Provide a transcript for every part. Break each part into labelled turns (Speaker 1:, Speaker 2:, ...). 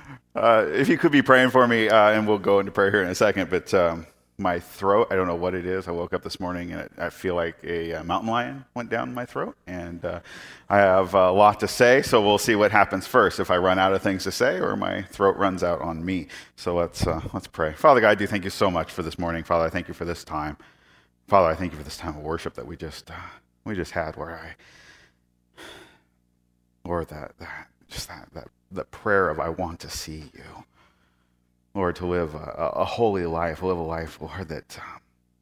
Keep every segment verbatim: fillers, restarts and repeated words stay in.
Speaker 1: Uh, if you could be praying for me, uh, and we'll go into prayer here in a second, but um, my throat, I don't know what it is. I woke up this morning and I feel like a, uh mountain lion went down my throat, and uh, I have a lot to say, so we'll see what happens first, if I run out of things to say or my throat runs out on me. So let's, uh, let's pray. Father God, I do thank you so much for this morning. Father, I thank you for this time. Father, I thank you for this time of worship that we just, uh, we just had where I, Lord, that, that, just that, that, the prayer of I want to see you. Lord, to live a, a holy life, live a life, Lord, that, um,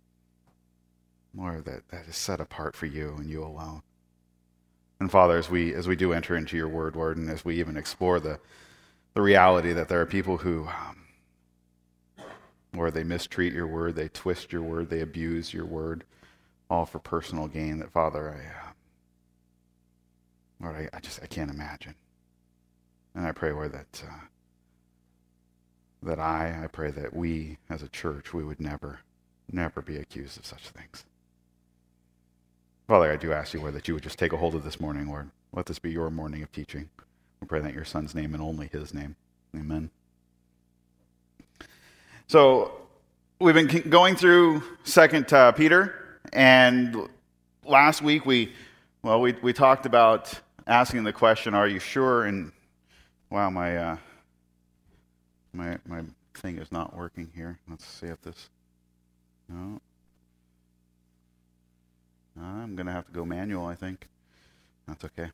Speaker 1: Lord, that, that is set apart for you and you alone. And Father, as we as we do enter into your word, Lord, and as we even explore the, the reality that there are people who, um, Lord, they mistreat your word, they twist your word, they abuse your word, all for personal gain, that Father, I, uh, Lord, I, I just, I can't imagine. And I pray, Lord, that uh, that I, I pray that we as a church, we would never, never be accused of such things. Father, I do ask you, Lord, that you would just take a hold of this morning, Lord. Let this be your morning of teaching. We pray that in your Son's name and only his name. Amen. So we've been going through Second uh, Peter, and last week we, well, we we talked about asking the question, "Are you sure?" And wow, my uh, my my thing is not working here. Let's see if this. No, I'm gonna have to go manual, I think. That's okay.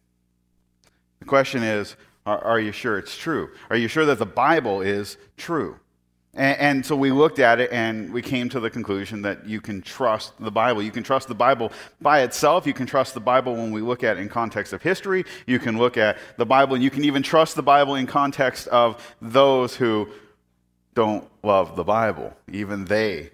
Speaker 1: The question is, are, are you sure it's true? Are you sure that the Bible is true? And, and so we looked at it and we came to the conclusion that you can trust the Bible. You can trust the Bible by itself. You can trust the Bible when we look at it in context of history. You can look at the Bible, and you can even trust the Bible in context of those who don't love the Bible. Even they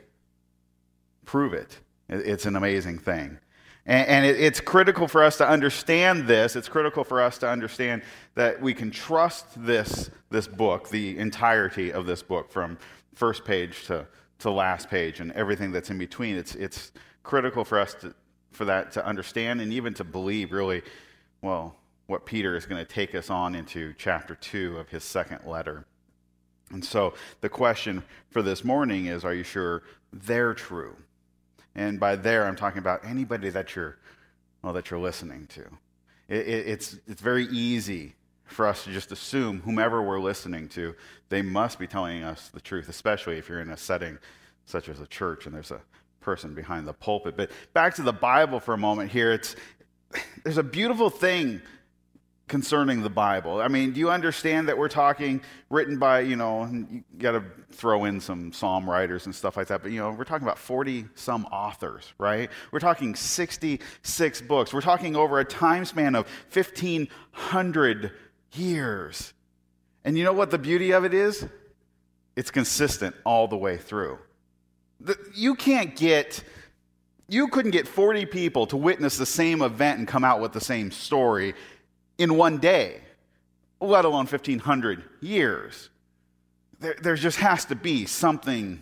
Speaker 1: prove it. It's an amazing thing. And, and it, it's critical for us to understand this. It's critical for us to understand that we can trust this, this book, the entirety of this book, from first page to, to last page and everything that's in between. It's, it's critical for us to, for that to understand and even to believe, really, well, what Peter is going to take us on into chapter two of his second letter. And so the question for this morning is, are you sure they're true? And by there, I'm talking about anybody that you're, well, that you're listening to. It, it, it's it's very easy for us to just assume whomever we're listening to, they must be telling us the truth, especially if you're in a setting such as a church and there's a person behind the pulpit. But back to the Bible for a moment here. It's there's a beautiful thing concerning the Bible. I mean, do you understand that we're talking written by, you know, you got to throw in some psalm writers and stuff like that, but, you know, we're talking about forty some authors, right? We're talking sixty-six books. We're talking over a time span of fifteen hundred years. And you know what the beauty of it is? It's consistent all the way through. The, you can't get... You couldn't get forty people to witness the same event and come out with the same story in one day, let alone fifteen hundred years. There, there just has to be something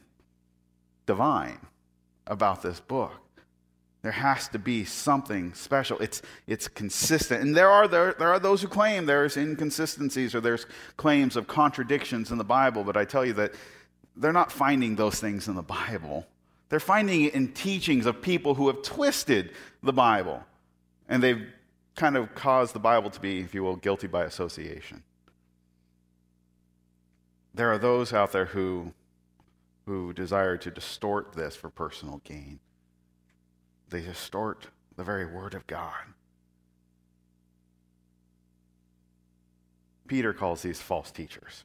Speaker 1: divine about this book. There has to be something special. It's it's consistent. And there are there, there are those who claim there's inconsistencies or there's claims of contradictions in the Bible, but I tell you that they're not finding those things in the Bible. They're finding it in teachings of people who have twisted the Bible. And they've kind of caused the Bible to be, if you will, guilty by association. There are those out there who, who desire to distort this for personal gain. They distort the very Word of God. Peter calls these false teachers.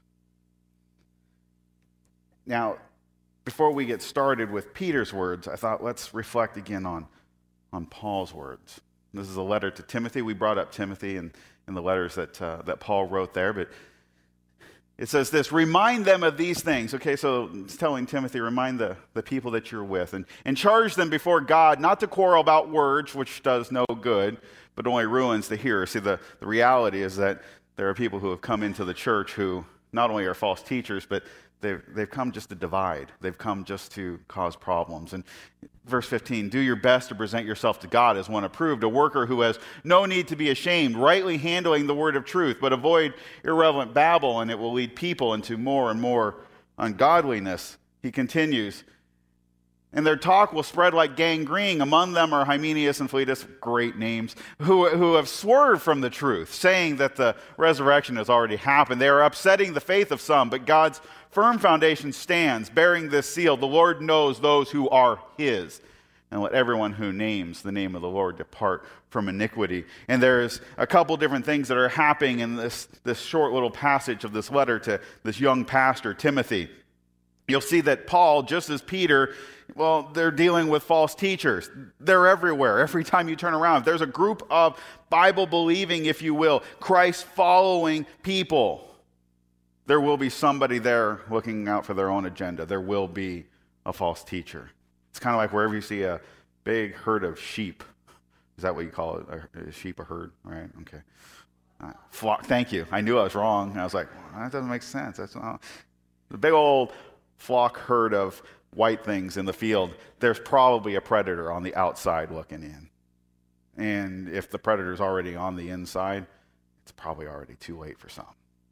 Speaker 1: Now, before we get started with Peter's words, I thought let's reflect again on, on Paul's words. This is a letter to Timothy. We brought up Timothy in, in the letters that uh, that Paul wrote there, but it says this, remind them of these things. Okay, so it's telling Timothy, remind the, the people that you're with, and, and charge them before God not to quarrel about words, which does no good, but only ruins the hearer. See, the, the reality is that there are people who have come into the church who not only are false teachers, but they've, they've come just to divide. They've come just to cause problems. And verse fifteen, do your best to present yourself to God as one approved, a worker who has no need to be ashamed, rightly handling the word of truth, but avoid irrelevant babble, and it will lead people into more and more ungodliness. He continues, and their talk will spread like gangrene. Among them are Hymenaeus and Philetus, great names, who, who have swerved from the truth, saying that the resurrection has already happened. They are upsetting the faith of some, but God's firm foundation stands, bearing this seal. The Lord knows those who are his. And let everyone who names the name of the Lord depart from iniquity. And there's a couple different things that are happening in this, this short little passage of this letter to this young pastor, Timothy. You'll see that Paul, just as Peter, well, they're dealing with false teachers. They're everywhere. Every time you turn around, if there's a group of Bible-believing, if you will, Christ-following people, there will be somebody there looking out for their own agenda. There will be a false teacher. It's kind of like wherever you see a big herd of sheep. Is that what you call it? A, a sheep, a herd? All right, okay. Uh, flock, thank you. I knew I was wrong. I was like, well, that doesn't make sense. That's not... The big old flock herd of white things in the field, there's probably a predator on the outside looking in. And if the predator's already on the inside, it's probably already too late for some.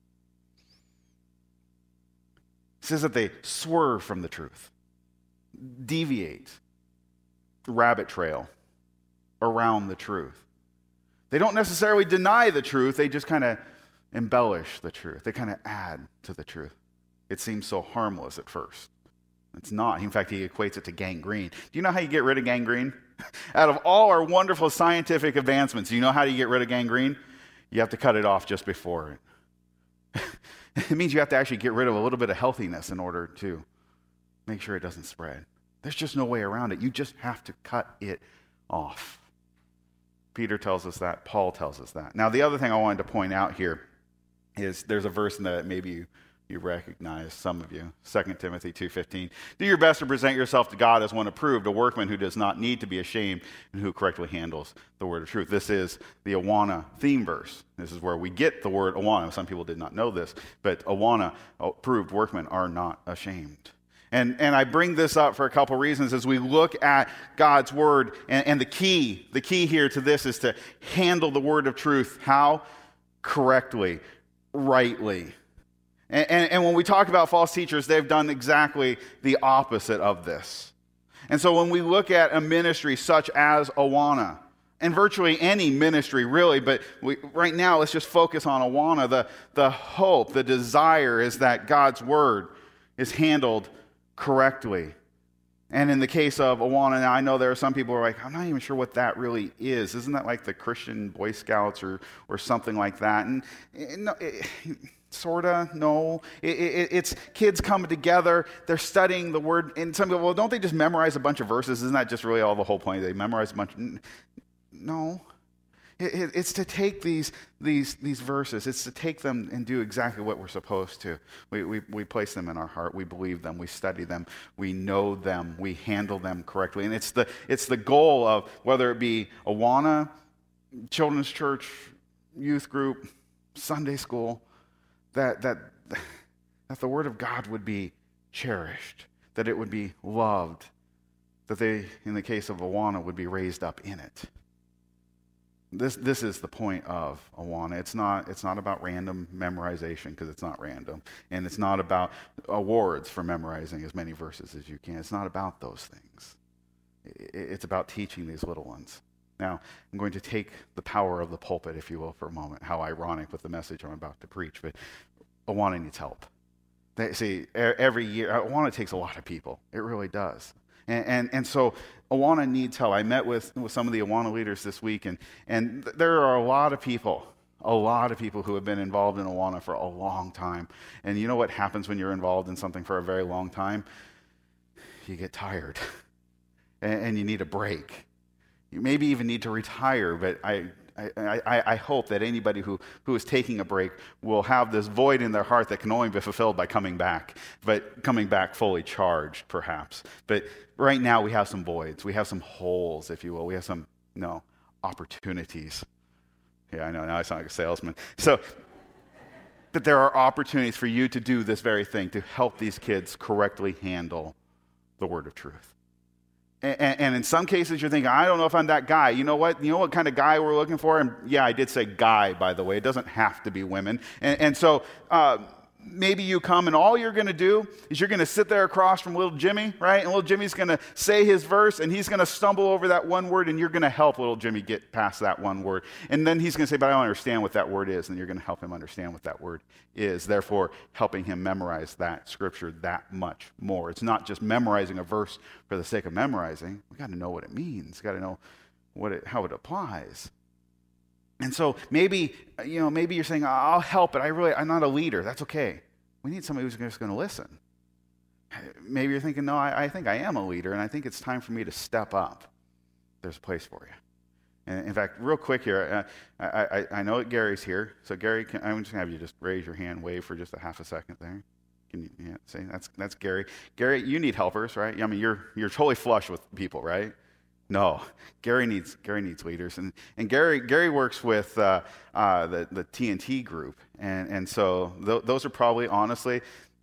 Speaker 1: It says that they swerve from the truth, deviate, rabbit trail around the truth. They don't necessarily deny the truth, they just kind of embellish the truth. They kind of add to the truth. It seems so harmless at first. It's not. In fact, he equates it to gangrene. Do you know how you get rid of gangrene? Out of all our wonderful scientific advancements, do you know how you get rid of gangrene? You have to cut it off just before it. It means you have to actually get rid of a little bit of healthiness in order to make sure it doesn't spread. There's just no way around it. You just have to cut it off. Peter tells us that. Paul tells us that. Now, the other thing I wanted to point out here is there's a verse in that maybe you You recognize, some of you, Second Timothy two fifteen. Do your best to present yourself to God as one approved, a workman who does not need to be ashamed and who correctly handles the word of truth. This is the Awana theme verse. This is where we get the word Awana. Some people did not know this, but Awana, approved workmen, are not ashamed. And, and I bring this up for a couple reasons as we look at God's word. And, and the key, the key here to this is to handle the word of truth. How? Correctly, rightly. And, and, and when we talk about false teachers, they've done exactly the opposite of this. And so when we look at a ministry such as Awana, and virtually any ministry really, but we, right now let's just focus on Awana, the, the hope, the desire is that God's word is handled correctly. And in the case of Awana, now I know there are some people who are like, I'm not even sure what that really is. Isn't that like the Christian Boy Scouts or or something like that? And, and no, it, Sorta, no. It, it, it's kids coming together, they're studying the word, and some people, well, don't they just memorize a bunch of verses? Isn't that just really all the whole point? They memorize a bunch of, no. It, it, it's to take these, these, these verses, it's to take them and do exactly what we're supposed to. We, we, we place them in our heart, we believe them, we study them, we know them, we handle them correctly. And it's the, it's the goal of, whether it be Awana, children's church, youth group, Sunday school, That, that, that the word of God would be cherished, that it would be loved, that they, in the case of Awana, would be raised up in it. This, this is the point of Awana. It's not, it's not about random memorization, because it's not random, and it's not about awards for memorizing as many verses as you can. It's not about those things. It's about teaching these little ones. Now, I'm going to take the power of the pulpit, if you will, for a moment. How ironic with the message I'm about to preach, but Awana needs help. They, see, every year, Awana takes a lot of people. It really does. And, and, and so Awana needs help. I met with, with some of the Awana leaders this week, and, and there are a lot of people, a lot of people who have been involved in Awana for a long time. And you know what happens when you're involved in something for a very long time? You get tired, and, and you need a break. You maybe even need to retire, but I, I, I, I hope that anybody who, who is taking a break will have this void in their heart that can only be fulfilled by coming back, but coming back fully charged, perhaps. But right now we have some voids. We have some holes, if you will. We have some, no, opportunities. Yeah, I know, now I sound like a salesman. So that there are opportunities for you to do this very thing, to help these kids correctly handle the word of truth. And, and in some cases, you're thinking, I don't know if I'm that guy. You know what? You know what kind of guy we're looking for? And yeah, I did say guy, by the way. It doesn't have to be women. And, and so uh, maybe you come and all you're going to do is you're going to sit there across from little Jimmy, right? And little Jimmy's going to say his verse, and he's going to stumble over that one word, and you're going to help little Jimmy get past that one word. And then he's going to say, but I don't understand what that word is. And you're going to help him understand what that word is, therefore helping him memorize that scripture that much more. It's not just memorizing a verse for the sake of memorizing. We've got to know what it means. We've got to know what it, how it applies. And so maybe, you know, maybe you're saying, I'll help, but I really, I'm not a leader. That's okay. We need somebody who's just going to listen. Maybe you're thinking, no, I, I think I am a leader, and I think it's time for me to step up. There's a place for you. And in fact, real quick here, uh, I, I, I know that Gary's here. So Gary, can, I'm just going to have you just raise your hand, wave for just a half a second there. Can you yeah, say that's that's Gary? Gary, you need helpers, right? I mean, you're you're totally flush with people, right? No, Gary needs Gary needs leaders, and and Gary Gary works with uh, uh, the the T N T group, and and so th- those are probably honestly,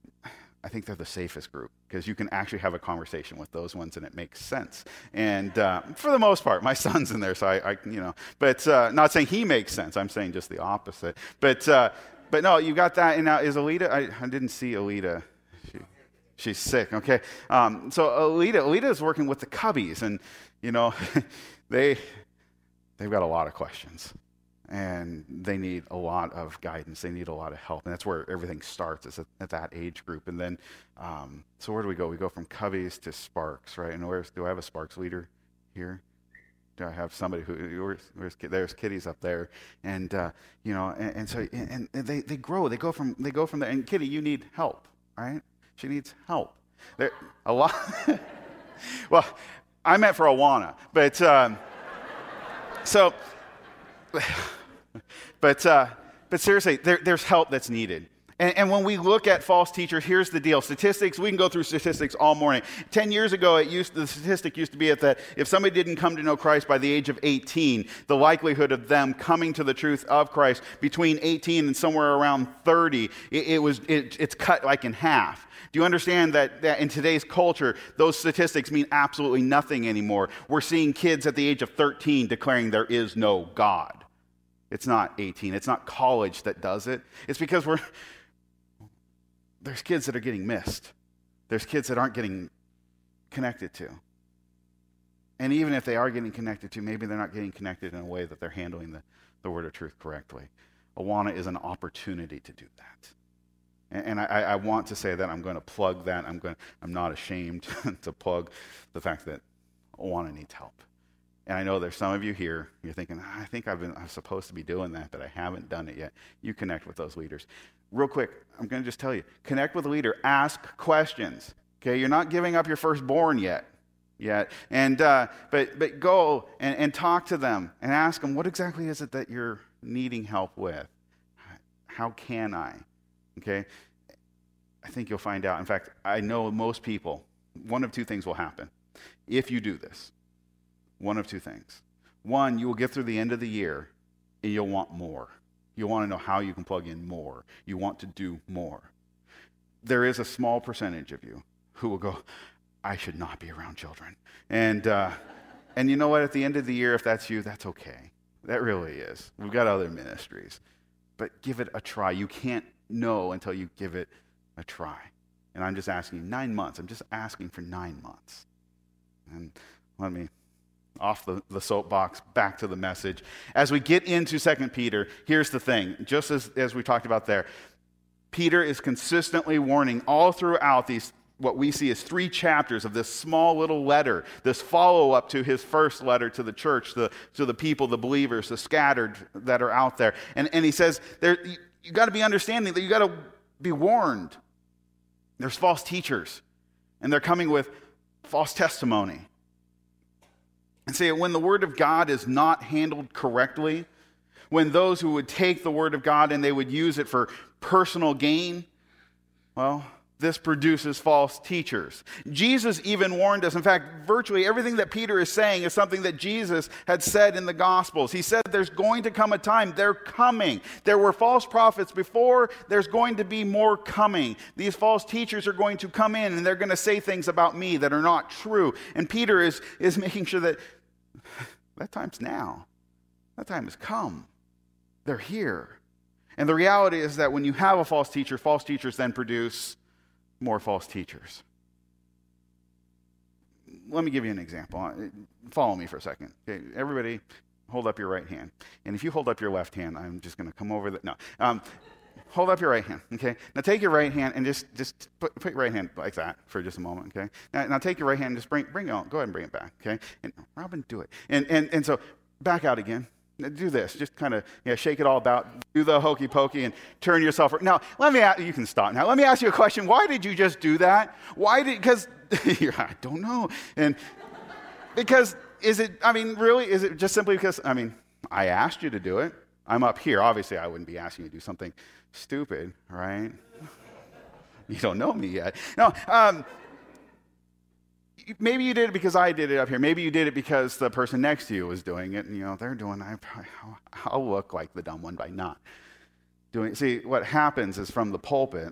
Speaker 1: I think they're the safest group because you can actually have a conversation with those ones, and it makes sense. And uh, for the most part, my son's in there, so I, I you know, but uh, not saying he makes sense. I'm saying just the opposite. But uh, but no, you got that. And now is Alita? I, I didn't see Alita. She, she's sick. Okay, um, so Alita Alita is working with the Cubbies, and you know, they, they've got a lot of questions, and they need a lot of guidance. They need a lot of help, and that's where everything starts, is at, at that age group. And then, um, so where do we go? We go from Cubbies to Sparks, right? And where's, do I have a Sparks leader here? Do I have somebody who, where's, where's there's Kitty's up there, and uh, you know, and, and so, and, and they, they grow. They go from, they go from there. And Kitty, you need help, right? She needs help. There, a lot. Well. I meant for Awana, but um, so, but uh, but seriously, there, there's help that's needed. And, and when we look at false teachers, here's the deal: statistics. We can go through statistics all morning. Ten years ago, it used the statistic used to be at that if somebody didn't come to know Christ by the age of eighteen, the likelihood of them coming to the truth of Christ between eighteen and somewhere around thirty, it, it was it, it's cut like in half. Do you understand that, that in today's culture, those statistics mean absolutely nothing anymore? We're seeing kids at the age of thirteen declaring there is no God. It's not eighteen. It's not college that does it. It's because we're there's kids that are getting missed. There's kids that aren't getting connected to. And even if they are getting connected to, maybe they're not getting connected in a way that they're handling the, the word of truth correctly. Awana is an opportunity to do that. And I, I want to say that I'm going to plug that. I'm going. I'm not ashamed to plug the fact that Awana needs help. And I know there's some of you here. You're thinking, I think I've been. I'm supposed to be doing that, but I haven't done it yet. You connect with those leaders. Real quick, I'm going to just tell you: connect with a leader. Ask questions. Okay, you're not giving up your firstborn yet. Yet, and uh, but but go and, and talk to them and ask them, what exactly is it that you're needing help with? How can I? Okay, I think you'll find out. In fact, I know most people, one of two things will happen. If you do this, one of two things. One, you will get through the end of the year and you'll want more. You'll want to know how you can plug in more. You want to do more. There is a small percentage of you who will go, I should not be around children. And, uh, and you know what? At the end of the year, if that's you, that's okay. That really is. We've got other ministries. But give it a try. You can't know until you give it a try. And I'm just asking, nine months. I'm just asking for nine months. And let me, off the, the soapbox, back to the message. As we get into Second Peter, here's the thing. Just as, as we talked about there, Peter is consistently warning all throughout these, what we see as three chapters of this small little letter, this follow-up to his first letter to the church, the, to the people, the believers, the scattered that are out there. And, and he says, there, you, you got to be understanding that you got to be warned. There's false teachers, and they're coming with false testimony. And say, when the word of God is not handled correctly, when those who would take the word of God and they would use it for personal gain, well, this produces false teachers. Jesus even warned us. In fact, virtually everything that Peter is saying is something that Jesus had said in the Gospels. He said there's going to come a time, they're coming. There were false prophets before, there's going to be more coming. These false teachers are going to come in and they're going to say things about me that are not true. And Peter is, is making sure that that time's now. That time has come. They're here. And the reality is that when you have a false teacher, false teachers then produce more false teachers. Let me give you an example. Follow me for a second. Okay, everybody, hold up your right hand. And if you hold up your left hand, I'm just going to come over the, no. Um, hold up your right hand, okay? Now take your right hand and just, just put, put your right hand like that for just a moment, okay? Now, now take your right hand and just bring, bring it on. Go ahead and bring it back, okay? And Robin, do it. And, and, and so back out again. Do this. Just kind of you know, shake it all about. Do the hokey pokey and turn yourself. Now, let me ask, you can stop now. Let me ask you a question. Why did you just do that? Why did, because, I don't know. And because, is it, I mean, really, is it just simply because, I mean, I asked you to do it. I'm up here. Obviously, I wouldn't be asking you to do something stupid, right? You don't know me yet. No, um, maybe you did it because I did it up here. Maybe you did it because the person next to you was doing it. And, you know, they're doing it. I'll look like the dumb one by not doing it. See, what happens is from the pulpit,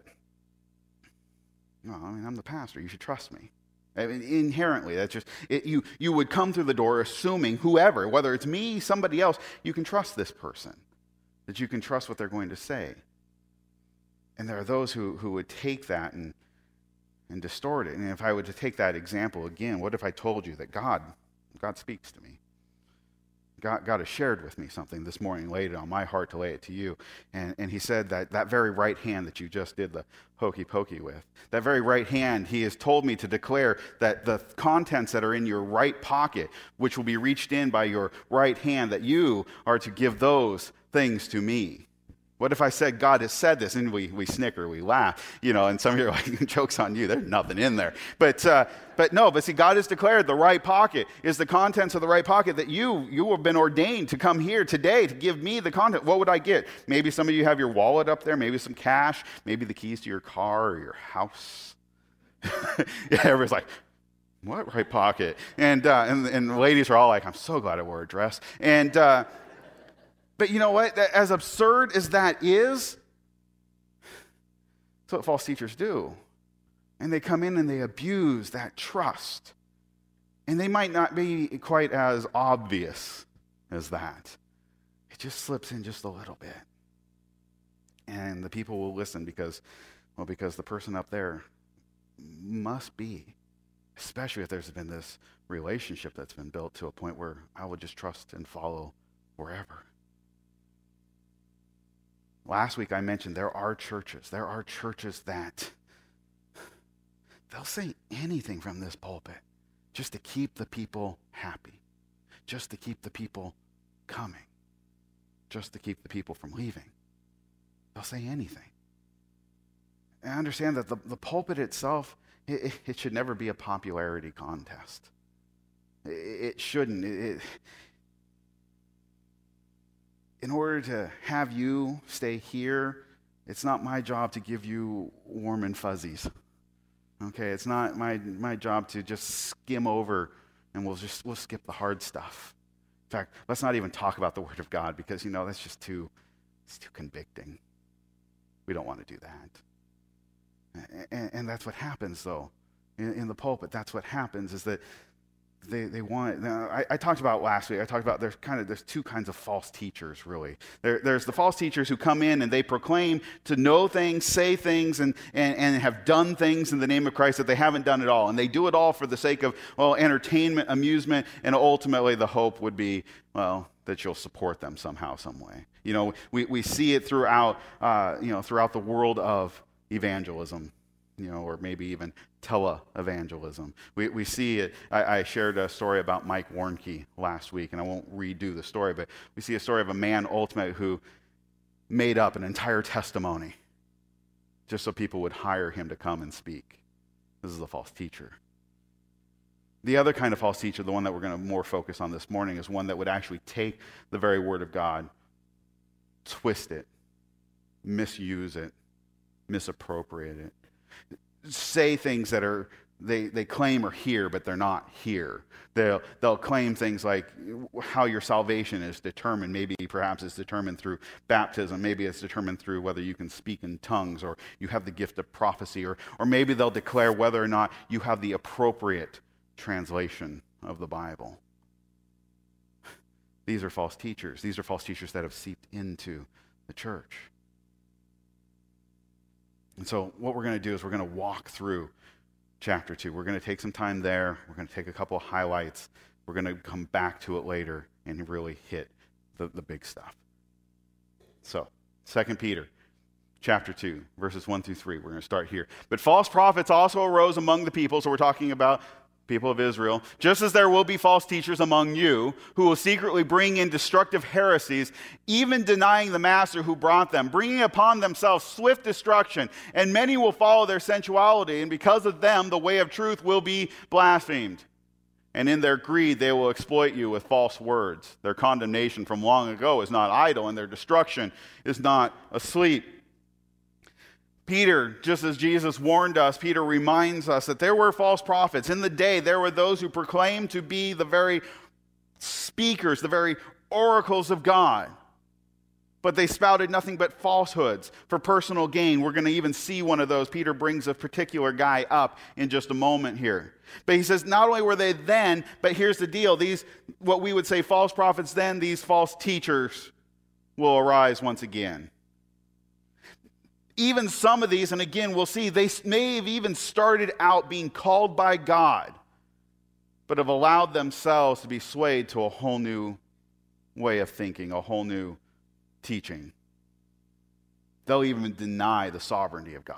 Speaker 1: no, I mean, I'm the pastor. You should trust me. I mean, inherently, that's just, it, you, you would come through the door assuming whoever, whether it's me, somebody else, you can trust this person, that you can trust what they're going to say. And there are those who, who would take that and and distort it. And if I were to take that example again, what if I told you that God, God speaks to me? God, God has shared with me something this morning, laid it on my heart to lay it to you. And, and he said that that very right hand that you just did the hokey pokey with, that very right hand, he has told me to declare that the contents that are in your right pocket, which will be reached in by your right hand, that you are to give those things to me. What if I said, God has said this? And we, we snicker, we laugh, you know, and some of you are like, joke's on you, there's nothing in there. But uh, but no, but see, God has declared the right pocket is the contents of the right pocket, that you, you have been ordained to come here today to give me the content. What would I get? Maybe some of you have your wallet up there, maybe some cash, maybe the keys to your car or your house. Yeah, everybody's like, what right pocket? And, uh, and, and the ladies are all like, I'm so glad I wore a dress. And... Uh, But you know what? As absurd as that is, that's what false teachers do. And they come in and they abuse that trust. And they might not be quite as obvious as that. It just slips in just a little bit. And the people will listen because, well, because the person up there must be, especially if there's been this relationship that's been built to a point where I will just trust and follow wherever. Last week I mentioned there are churches. There are churches that they'll say anything from this pulpit just to keep the people happy, just to keep the people coming, just to keep the people from leaving. They'll say anything. And I understand that the, the pulpit itself, it, it should never be a popularity contest. It, it shouldn't. It, it, In order to have you stay here, it's not my job to give you warm and fuzzies. Okay, it's not my, my job to just skim over and we'll just we'll skip the hard stuff. In fact, let's not even talk about the Word of God because, you know, that's just too, it's too convicting. We don't want to do that. And, and that's what happens, though, in, in the pulpit. That's what happens is that They they want. Now, I, I talked about last week. I talked about there's kind of there's two kinds of false teachers really. There, there's the false teachers who come in and they proclaim to know things, say things, and, and and have done things in the name of Christ that they haven't done at all, and they do it all for the sake of well entertainment, amusement, and ultimately the hope would be well that you'll support them somehow, some way. You know, we we see it throughout uh, you know throughout the world of evangelism. You know, or maybe even tele-evangelism. We we see it. I, I shared a story about Mike Warnke last week, and I won't redo the story, but we see a story of a man ultimately who made up an entire testimony just so people would hire him to come and speak. This is a false teacher. The other kind of false teacher, the one that we're going to more focus on this morning, is one that would actually take the very word of God, twist it, misuse it, misappropriate it. say things that are they, they claim are here, but they're not here. They'll, they'll claim things like how your salvation is determined. Maybe perhaps it's determined through baptism. Maybe it's determined through whether you can speak in tongues or you have the gift of prophecy. Or, or maybe they'll declare whether or not you have the appropriate translation of the Bible. These are false teachers. These are false teachers that have seeped into the church. And so what we're going to do is we're going to walk through chapter two. We're going to take some time there. We're going to take a couple of highlights. We're going to come back to it later and really hit the, the big stuff. So, Second Peter chapter two, verses one through three. We're going to start here. But false prophets also arose among the people. So we're talking about people of Israel, just as there will be false teachers among you who will secretly bring in destructive heresies, even denying the master who brought them, bringing upon themselves swift destruction. And many will follow their sensuality, and because of them, the way of truth will be blasphemed. And in their greed, they will exploit you with false words. Their condemnation from long ago is not idle, and their destruction is not asleep. Peter, just as Jesus warned us, Peter reminds us that there were false prophets. In the day, there were those who proclaimed to be the very speakers, the very oracles of God. But they spouted nothing but falsehoods for personal gain. We're going to even see one of those. Peter brings a particular guy up in just a moment here. But he says not only were they then, but here's the deal. These, what we would say false prophets then, these false teachers will arise once again. Even some of these, and again, we'll see, they may have even started out being called by God, but have allowed themselves to be swayed to a whole new way of thinking, a whole new teaching. They'll even deny the sovereignty of God.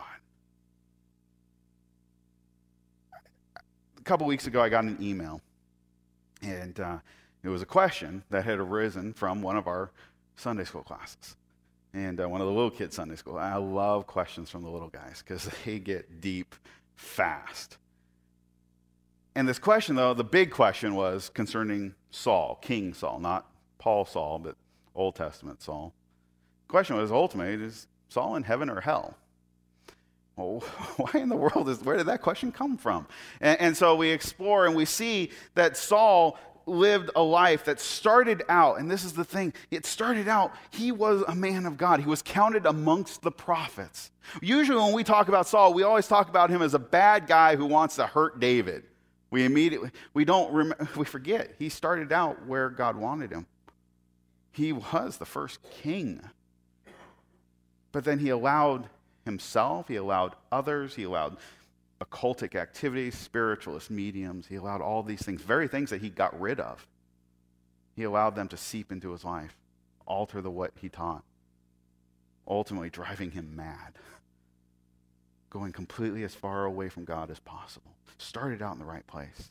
Speaker 1: A couple weeks ago, I got an email, and uh, it was a question that had arisen from one of our Sunday school classes. And uh, one of the little kids' Sunday school. I love questions from the little guys because they get deep fast. And this question, though, the big question was concerning Saul, King Saul, not Paul Saul, but Old Testament Saul. The question was ultimately, is Saul in heaven or hell? Well, why in the world is, where did that question come from? And, and so we explore and we see that Saul lived a life that started out, and this is the thing, it started out, he was a man of God. He was counted amongst the prophets. Usually when we talk about Saul, we always talk about him as a bad guy who wants to hurt David. We immediately, we don't, rem- we forget, he started out where God wanted him. He was the first king. But then he allowed himself, he allowed others, he allowed occultic activities, spiritualist mediums. He allowed all these things, very things that he got rid of. He allowed them to seep into his life, alter the what he taught, ultimately driving him mad, going completely as far away from God as possible. Started out in the right place.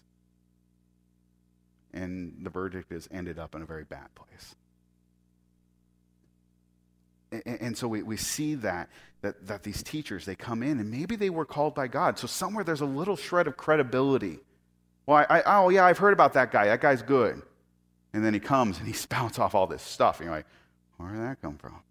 Speaker 1: And the verdict is ended up in a very bad place. And so we, we see that, that, that these teachers, they come in, and maybe they were called by God. So somewhere there's a little shred of credibility. Well, I, I, oh, yeah, I've heard about that guy. That guy's good. And then he comes and he spouts off all this stuff. And you're like, where did that come from?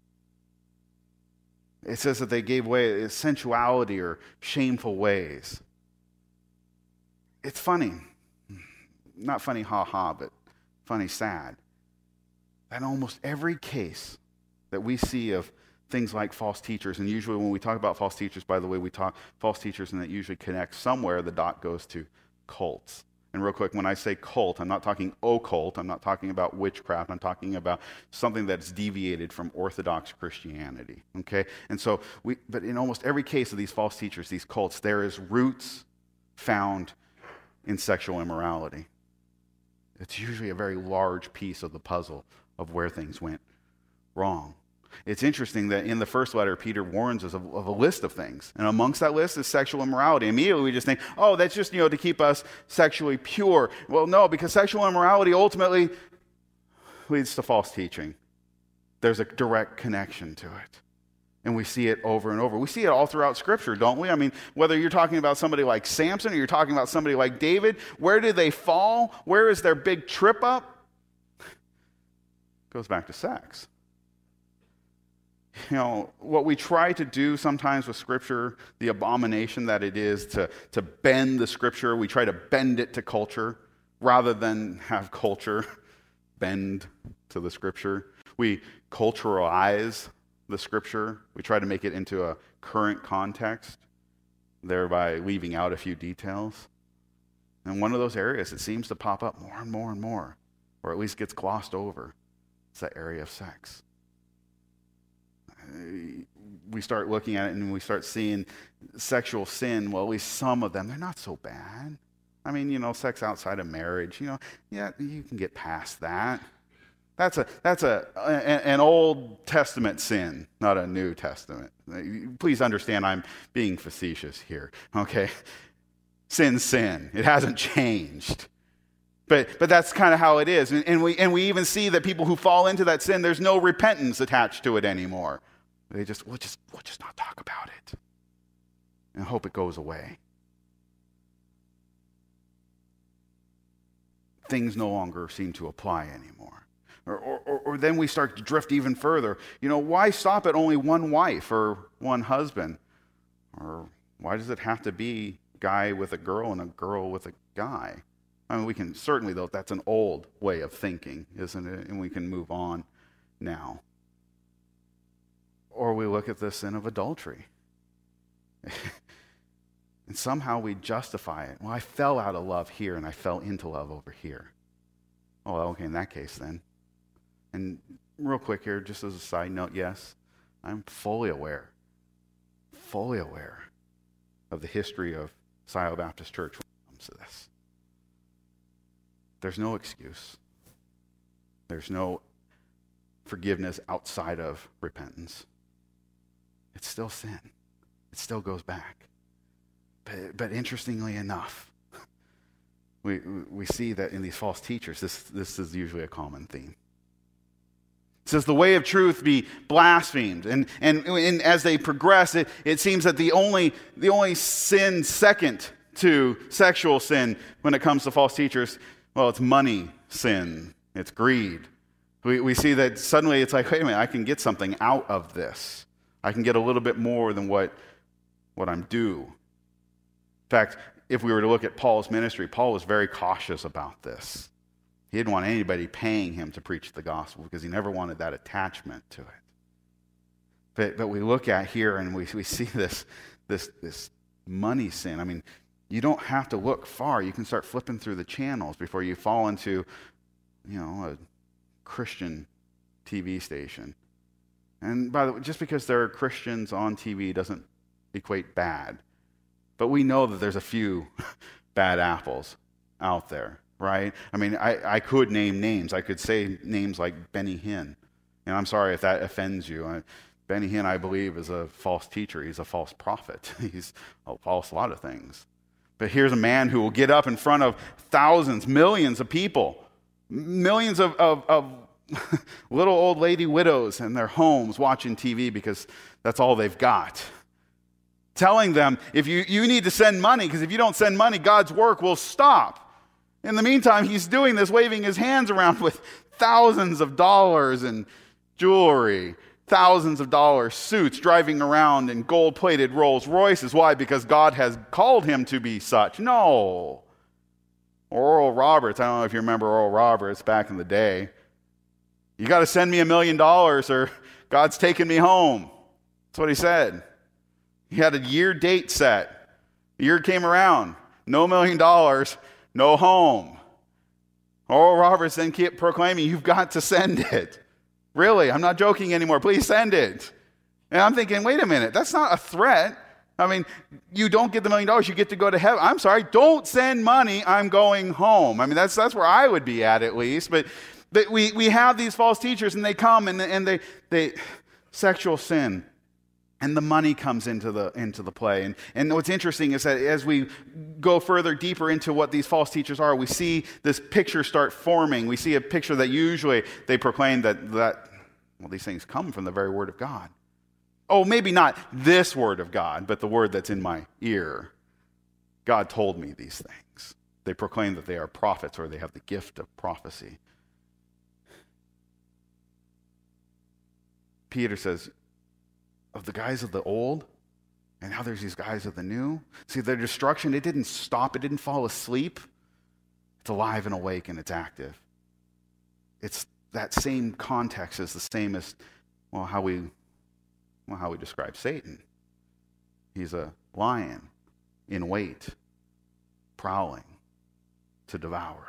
Speaker 1: It says that they gave way to sensuality or shameful ways. It's funny. Not funny, ha-ha, but funny, sad. And almost every case that we see of things like false teachers, and usually when we talk about false teachers, by the way, we talk false teachers, and that usually connects somewhere, the dot goes to cults. And real quick, when I say cult, I'm not talking occult, I'm not talking about witchcraft, I'm talking about something that's deviated from Orthodox Christianity, okay? And so, we, but in almost every case of these false teachers, these cults, there is roots found in sexual immorality. It's usually a very large piece of the puzzle of where things went wrong. It's interesting that in the first letter, Peter warns us of, of a list of things. And amongst that list is sexual immorality. Immediately we just think, oh, that's just, you know, to keep us sexually pure. Well, no, because sexual immorality ultimately leads to false teaching. There's a direct connection to it. And we see it over and over. We see it all throughout Scripture, don't we? I mean, whether you're talking about somebody like Samson or you're talking about somebody like David, where do they fall? Where is their big trip up? It goes back to sex. You know, what we try to do sometimes with Scripture, the abomination that it is to, to bend the Scripture, we try to bend it to culture rather than have culture bend to the Scripture. We culturalize the Scripture. We try to make it into a current context, thereby leaving out a few details. And one of those areas that seems to pop up more and more and more, or at least gets glossed over, is that area of sex. We start looking at it and we start seeing sexual sin. Well, at least some of them, they're not so bad. I mean, you know, sex outside of marriage, you know, yeah, you can get past that. That's a that's a, a an Old Testament sin, not a New Testament. Please understand, I'm being facetious here, okay? Sin's sin. It hasn't changed. But but that's kind of how it is. And, and we and we even see that people who fall into that sin, there's no repentance attached to it anymore. They just we'll just we'll just not talk about it and hope it goes away. Things no longer seem to apply anymore. Or, or, or then we start to drift even further. You know, why stop at only one wife or one husband? Or why does it have to be a guy with a girl and a girl with a guy? I mean, we can certainly, though, that's an old way of thinking, isn't it? And we can move on now. Or we look at the sin of adultery. And somehow we justify it. Well, I fell out of love here and I fell into love over here. Oh, well, okay, in that case then. And real quick here, just as a side note, yes, I'm fully aware, fully aware of the history of Silo Baptist Church when it comes to this. There's no excuse. There's no forgiveness outside of repentance. It's still sin. It still goes back. But, but interestingly enough, we we see that in these false teachers, this, this is usually a common theme. It says the way of truth be blasphemed. And, and, and as they progress, it, it seems that the only, the only sin second to sexual sin when it comes to false teachers, well, it's money sin. It's greed. We, we see that suddenly it's like, wait a minute, I can get something out of this. I can get a little bit more than what, what I'm due. In fact, if we were to look at Paul's ministry, Paul was very cautious about this. He didn't want anybody paying him to preach the gospel because he never wanted that attachment to it. But, but we look at here and we, we see this, this, this money sin. I mean, you don't have to look far. You can start flipping through the channels before you fall into, you know, a Christian T V station. And by the way, just because there are Christians on T V doesn't equate bad. But we know that there's a few bad apples out there, right? I mean, I, I could name names. I could say names like Benny Hinn. And I'm sorry if that offends you. I, Benny Hinn, I believe, is a false teacher. He's a false prophet. He's a false a lot of things. But here's a man who will get up in front of thousands, millions of people, millions of, of, of little old lady widows in their homes watching T V because that's all they've got. Telling them, if you, you need to send money, because if you don't send money, God's work will stop. In the meantime, he's doing this, waving his hands around with thousands of dollars in jewelry, thousands of dollars suits, driving around in gold-plated Rolls Royces. Why? Because God has called him to be such. No. Oral Roberts, I don't know if you remember Oral Roberts back in the day. You got to send me a million dollars or God's taking me home. That's what he said. He had a year date set. The year came around. No million dollars, no home. Oral Roberts then kept proclaiming, you've got to send it. Really, I'm not joking anymore. Please send it. And I'm thinking, wait a minute, that's not a threat. I mean, you don't get the million dollars, you get to go to heaven. I'm sorry, don't send money, I'm going home. I mean, that's that's where I would be at at least. But, but we, we have these false teachers and they come and, and they, they, sexual sin. And the money comes into the into the play. And, and what's interesting is that as we go further deeper into what these false teachers are, we see this picture start forming. We see a picture that usually they proclaim that, that well, these things come from the very word of God. Oh, maybe not this word of God, but the word that's in my ear. God told me these things. They proclaim that they are prophets or they have the gift of prophecy. Peter says, of the guys of the old, and now there's these guys of the new. See, their destruction, it didn't stop. It didn't fall asleep. It's alive and awake, and it's active. It's that same context is the same as, well, how we, well, how we describe Satan. He's a lion in wait, prowling to devour.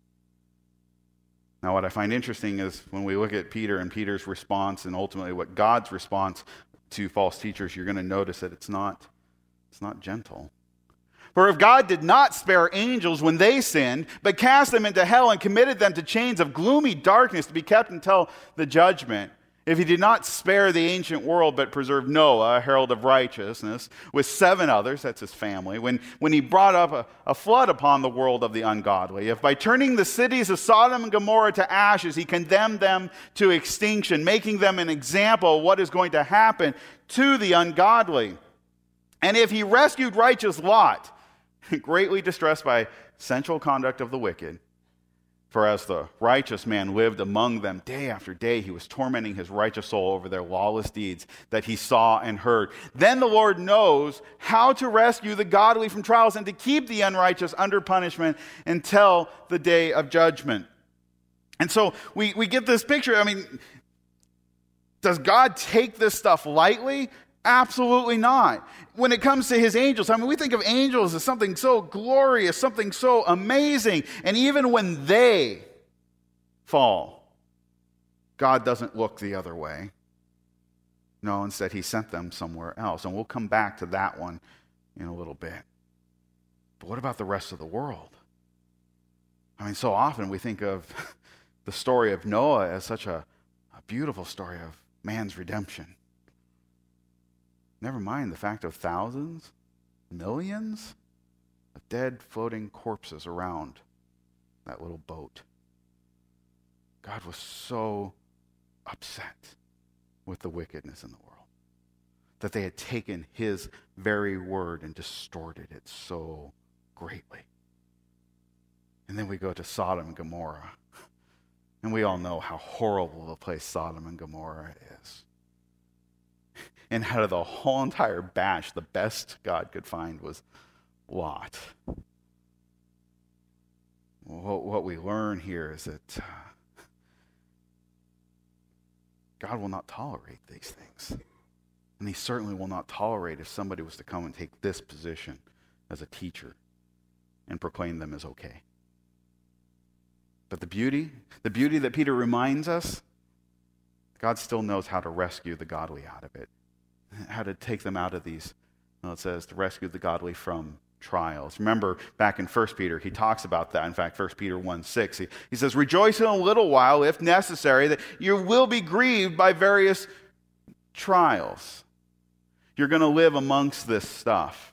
Speaker 1: Now, what I find interesting is when we look at Peter and Peter's response and ultimately what God's response to false teachers, you're going to notice that it's not, it's not gentle. For if God did not spare angels when they sinned, but cast them into hell and committed them to chains of gloomy darkness to be kept until the judgment, if he did not spare the ancient world but preserved Noah, a herald of righteousness, with seven others, that's his family, when, when he brought up a, a flood upon the world of the ungodly, if by turning the cities of Sodom and Gomorrah to ashes, he condemned them to extinction, making them an example of what is going to happen to the ungodly, and if he rescued righteous Lot, greatly distressed by sensual conduct of the wicked, for as the righteous man lived among them day after day, he was tormenting his righteous soul over their lawless deeds that he saw and heard. Then the Lord knows how to rescue the godly from trials and to keep the unrighteous under punishment until the day of judgment. And so we, we get this picture. I mean, does God take this stuff lightly? Absolutely not. When it comes to his angels, I mean, we think of angels as something so glorious, something so amazing. And even when they fall, God doesn't look the other way. No, instead he sent them somewhere else. And we'll come back to that one in a little bit. But what about the rest of the world? I mean, so often we think of the story of Noah as such a, a beautiful story of man's redemption. Never mind the fact of thousands, millions of dead floating corpses around that little boat. God was so upset with the wickedness in the world that they had taken his very word and distorted it so greatly. And then we go to Sodom and Gomorrah, and we all know how horrible a place Sodom and Gomorrah is. And out of the whole entire batch, the best God could find was Lot. What, what we learn here is that uh, God will not tolerate these things. And he certainly will not tolerate if somebody was to come and take this position as a teacher and proclaim them as okay. But the beauty, the beauty that Peter reminds us, God still knows how to rescue the godly out of it. How to take them out of these, well, it says to rescue the godly from trials. Remember back in First Peter, he talks about that. In fact, First Peter one six, he, he says, rejoice in a little while, if necessary, that you will be grieved by various trials. You're going to live amongst this stuff.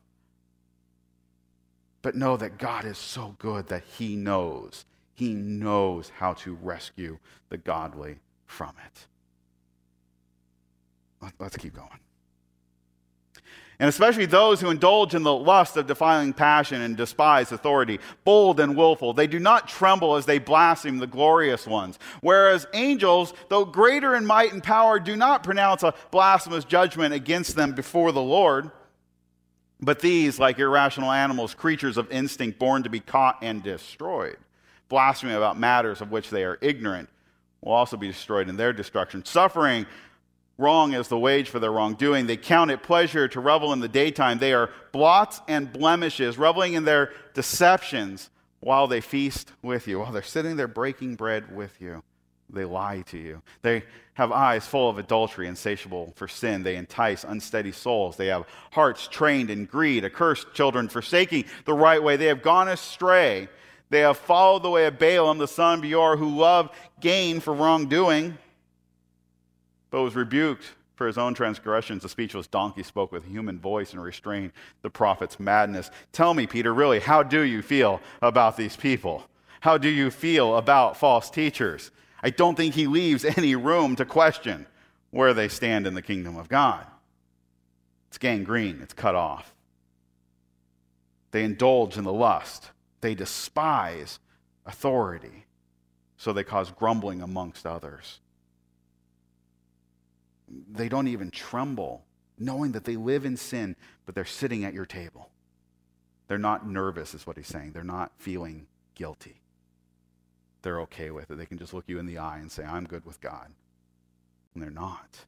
Speaker 1: But know that God is so good that he knows. He knows how to rescue the godly from it. Let's keep going. And especially those who indulge in the lust of defiling passion and despise authority, bold and willful, they do not tremble as they blaspheme the glorious ones. Whereas angels, though greater in might and power, do not pronounce a blasphemous judgment against them before the Lord. But these, like irrational animals, creatures of instinct, born to be caught and destroyed, blaspheming about matters of which they are ignorant, will also be destroyed in their destruction. Suffering wrong as the wage for their wrongdoing. They count it pleasure to revel in the daytime. They are blots and blemishes, reveling in their deceptions while they feast with you. While they're sitting there breaking bread with you, they lie to you. They have eyes full of adultery, insatiable for sin. They entice unsteady souls. They have hearts trained in greed, accursed children, forsaking the right way. They have gone astray. They have followed the way of Balaam, the son of Beor, who loved gain for wrongdoing, but was rebuked for his own transgressions. The speechless donkey spoke with a human voice and restrained the prophet's madness. Tell me, Peter, really, how do you feel about these people? How do you feel about false teachers? I don't think he leaves any room to question where they stand in the kingdom of God. It's gangrene. It's cut off. They indulge in the lust. They despise authority, so they cause grumbling amongst others. They don't even tremble knowing that they live in sin, but they're sitting at your table. They're not nervous, is what he's saying. They're not feeling guilty. They're okay with it. They can just look you in the eye and say, I'm good with God. And they're not.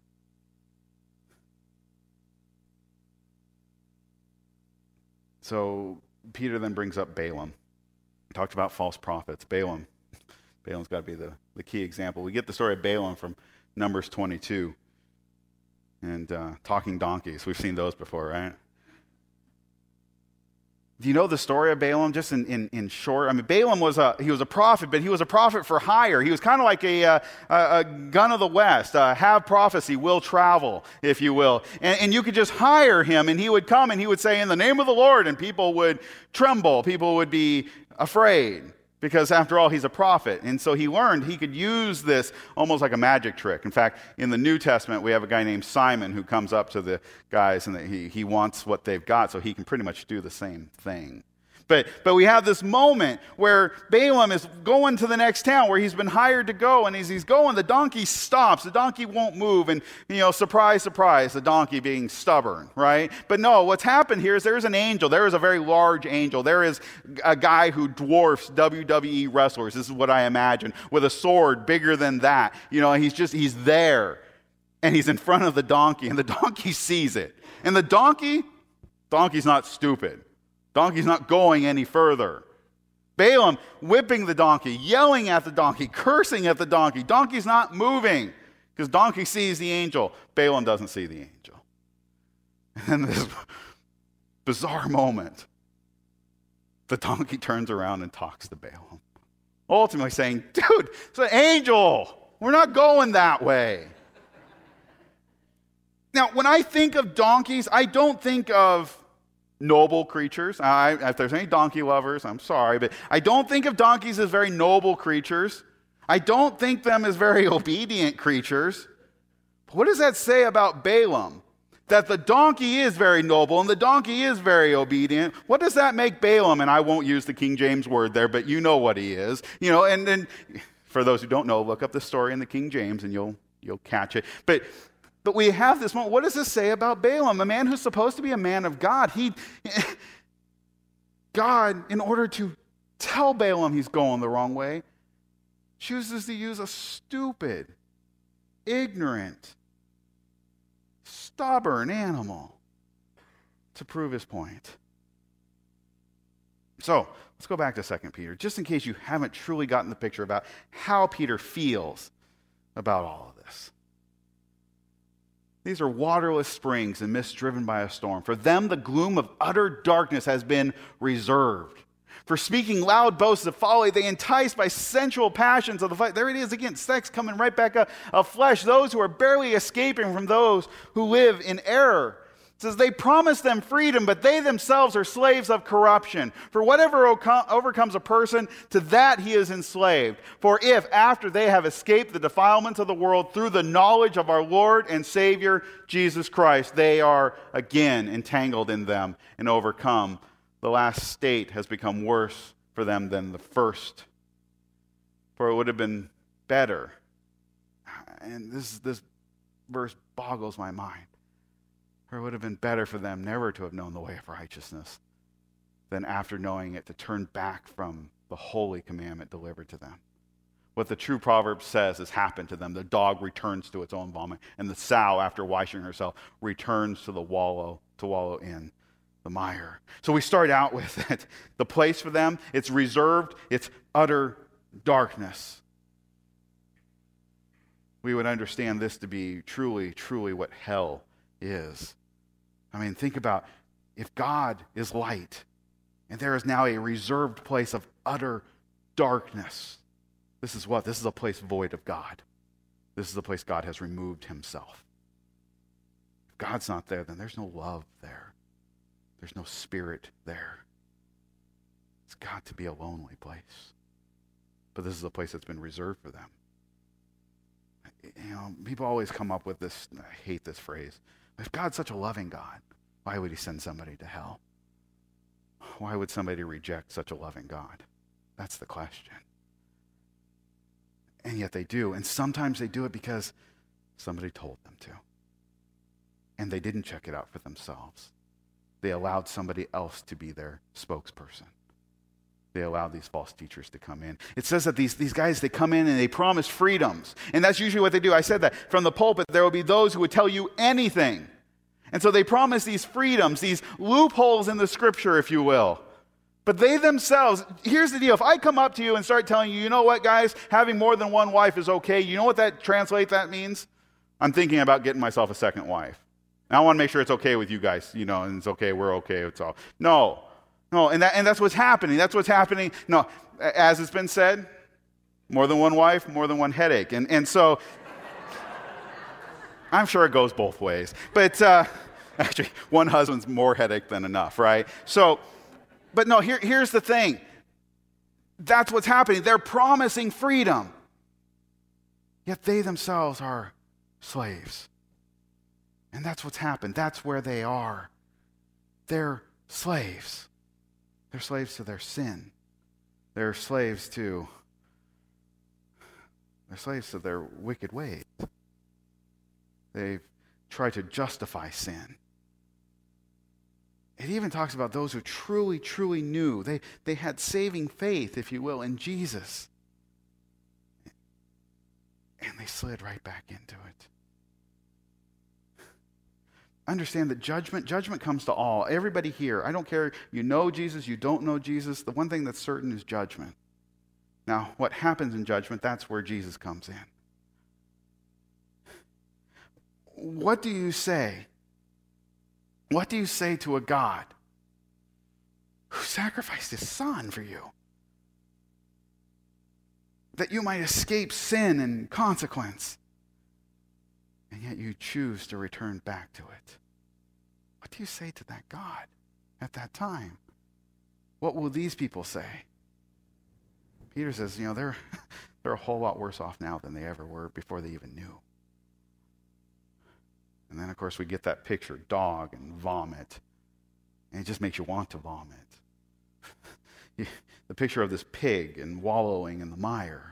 Speaker 1: So Peter then brings up Balaam. He talked about false prophets. Balaam. Balaam's got to be the, the key example. We get the story of Balaam from Numbers twenty-two. And uh, talking donkeys. We've seen those before, right? Do you know the story of Balaam? Just in, in, in short, I mean, Balaam was a he was a prophet, but he was a prophet for hire. He was kind of like a, a, a gun of the West, uh, have prophecy, will travel, if you will. And, and you could just hire him, and he would come and he would say, in the name of the Lord, and people would tremble. People would be afraid. Because after all, he's a prophet. And so he learned he could use this almost like a magic trick. In fact, in the New Testament, we have a guy named Simon who comes up to the guys and he, he wants what they've got, so he can pretty much do the same thing. But, but we have this moment where Balaam is going to the next town where he's been hired to go, and as he's going, the donkey stops. The donkey won't move, and, you know, surprise, surprise, the donkey being stubborn, right? But no, what's happened here is there's an angel. There is a very large angel. There is a guy who dwarfs W W E wrestlers. This is what I imagine, with a sword bigger than that. You know, he's just, he's there, and he's in front of the donkey, and the donkey sees it. And the donkey, donkey's not stupid. Donkey's not going any further. Balaam whipping the donkey, yelling at the donkey, cursing at the donkey. Donkey's not moving because donkey sees the angel. Balaam doesn't see the angel. And this bizarre moment, the donkey turns around and talks to Balaam, ultimately saying, dude, it's an angel. We're not going that way. Now, when I think of donkeys, I don't think of noble creatures. I, if there's any donkey lovers, I'm sorry, but I don't think of donkeys as very noble creatures. I don't think them as very obedient creatures. But what does that say about Balaam? That the donkey is very noble and the donkey is very obedient. What does that make Balaam? And I won't use the King James word there, but you know what he is. You know, and then for those who don't know, look up the story in the King James and you'll you'll catch it. But But we have this moment. What does this say about Balaam? A man who's supposed to be a man of God. He, God, in order to tell Balaam he's going the wrong way, chooses to use a stupid, ignorant, stubborn animal to prove his point. So, let's go back to Second Peter, just in case you haven't truly gotten the picture about how Peter feels about all of this. These are waterless springs and mist driven by a storm. For them, the gloom of utter darkness has been reserved. For speaking loud boasts of folly, they entice by sensual passions of the flesh. There it is again, sex coming right back up, of flesh, those who are barely escaping from those who live in error. It says they promise them freedom, but they themselves are slaves of corruption. For whatever overcomes a person, to that he is enslaved. For if, after they have escaped the defilements of the world through the knowledge of our Lord and Savior, Jesus Christ, they are again entangled in them and overcome, the last state has become worse for them than the first. For it would have been better, and this, this verse boggles my mind, for it would have been better for them never to have known the way of righteousness than after knowing it to turn back from the holy commandment delivered to them. What the true proverb says has happened to them. The dog returns to its own vomit, and the sow, after washing herself, returns to the wallow, to wallow in the mire. So we start out with it. The place for them, it's reserved, it's utter darkness. We would understand this to be truly, truly what hell is. I mean, think about if God is light and there is now a reserved place of utter darkness. This is what? This is a place void of God. This is a place God has removed himself. If God's not there, then there's no love there. There's no spirit there. It's got to be a lonely place. But this is a place that's been reserved for them. You know, people always come up with this, I hate this phrase, if God's such a loving God, why would he send somebody to hell? Why would somebody reject such a loving God? That's the question. And yet they do. And sometimes they do it because somebody told them to. And they didn't check it out for themselves. They allowed somebody else to be their spokesperson. They allowed these false teachers to come in. It says that these, these guys, they come in and they promise freedoms. And that's usually what they do. I said that from the pulpit, there will be those who would tell you anything. And so they promise these freedoms, these loopholes in the scripture, if you will. But they themselves, here's the deal. If I come up to you and start telling you, you know what, guys, having more than one wife is okay. You know what that translate that means? I'm thinking about getting myself a second wife. And I want to make sure it's okay with you guys, you know, and it's okay, we're okay, it's all. No. No, and that, and that's what's happening. That's what's happening. No, as it's been said, more than one wife, more than one headache. And and so, I'm sure it goes both ways. But uh, actually, one husband's more headache than enough, right? So, but no, here, here's the thing. That's what's happening. They're promising freedom. Yet they themselves are slaves. And that's what's happened. That's where they are. They're slaves. They're slaves to their sin. They're slaves to, they're slaves to their wicked ways. They've tried to justify sin. It even talks about those who truly, truly knew. They, they had saving faith, if you will, in Jesus. And they slid right back into it. Understand that judgment, judgment comes to all. Everybody here, I don't care, you know Jesus, you don't know Jesus. The one thing that's certain is judgment. Now, what happens in judgment, that's where Jesus comes in. What do you say? What do you say to a God who sacrificed his son for you? That you might escape sin and consequence. And yet you choose to return back to it. What do you say to that God at that time? What will these people say? Peter says, you know, they're, they're a whole lot worse off now than they ever were before they even knew. And then, of course, we get that picture, dog and vomit. And it just makes you want to vomit. The picture of this pig and wallowing in the mire.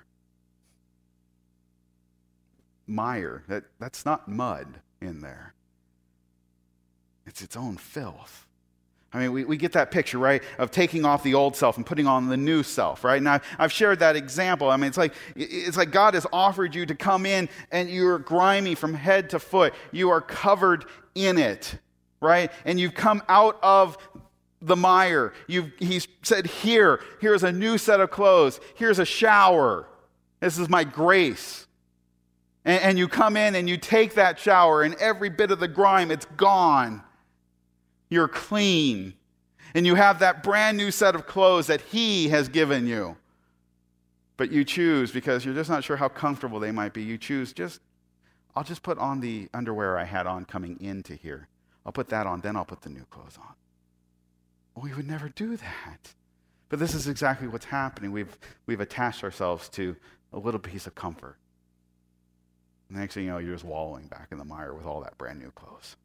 Speaker 1: Mire, that, that's not mud in there. It's its own filth. I mean, we, we get that picture, right, of taking off the old self and putting on the new self, right? And I, I've shared that example. I mean, it's like it's like God has offered you to come in and you're grimy from head to foot. You are covered in it, right? And you've come out of the mire. You've, he's said, here, here's a new set of clothes. Here's a shower. This is my grace. And, and you come in and you take that shower and every bit of the grime, it's gone. You're clean. And you have that brand new set of clothes that he has given you. But you choose, because you're just not sure how comfortable they might be, you choose just, I'll just put on the underwear I had on coming into here. I'll put that on, then I'll put the new clothes on. Well, we would never do that. But this is exactly what's happening. We've, we've attached ourselves to a little piece of comfort. And the next thing you know, you're just wallowing back in the mire with all that brand new clothes.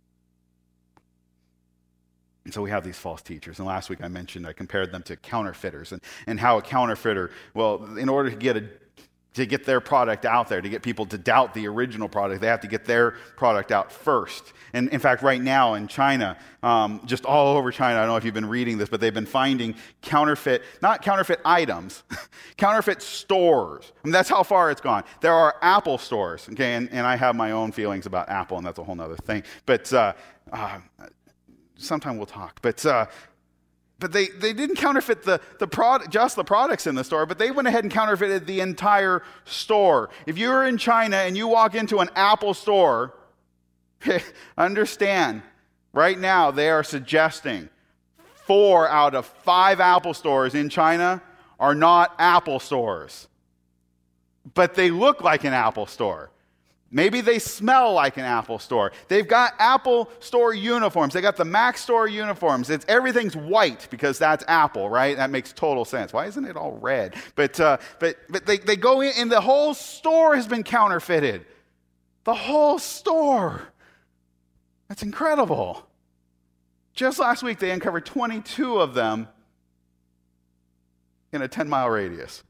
Speaker 1: And so we have these false teachers. And last week I mentioned, I compared them to counterfeiters and, and how a counterfeiter, well, in order to get a to get their product out there, to get people to doubt the original product, they have to get their product out first. And in fact, right now in China, um, just all over China, I don't know if you've been reading this, but they've been finding counterfeit, not counterfeit items, counterfeit stores. I mean, that's how far it's gone. There are Apple stores, okay, and, and I have my own feelings about Apple, and that's a whole other thing. But uh, uh, sometime we'll talk. But uh, But they, they didn't counterfeit the, the product, just the products in the store, but they went ahead and counterfeited the entire store. If you're in China and you walk into an Apple store, understand, right now they are suggesting four out of five Apple stores in China are not Apple stores. But they look like an Apple store. Maybe they smell like an Apple store. They've got Apple store uniforms. They got the Mac store uniforms. It's everything's white because that's Apple, right? That makes total sense. Why isn't it all red? But uh, but but they, they go in and the whole store has been counterfeited. The whole store. That's incredible. Just last week they uncovered twenty-two of them in a ten-mile radius.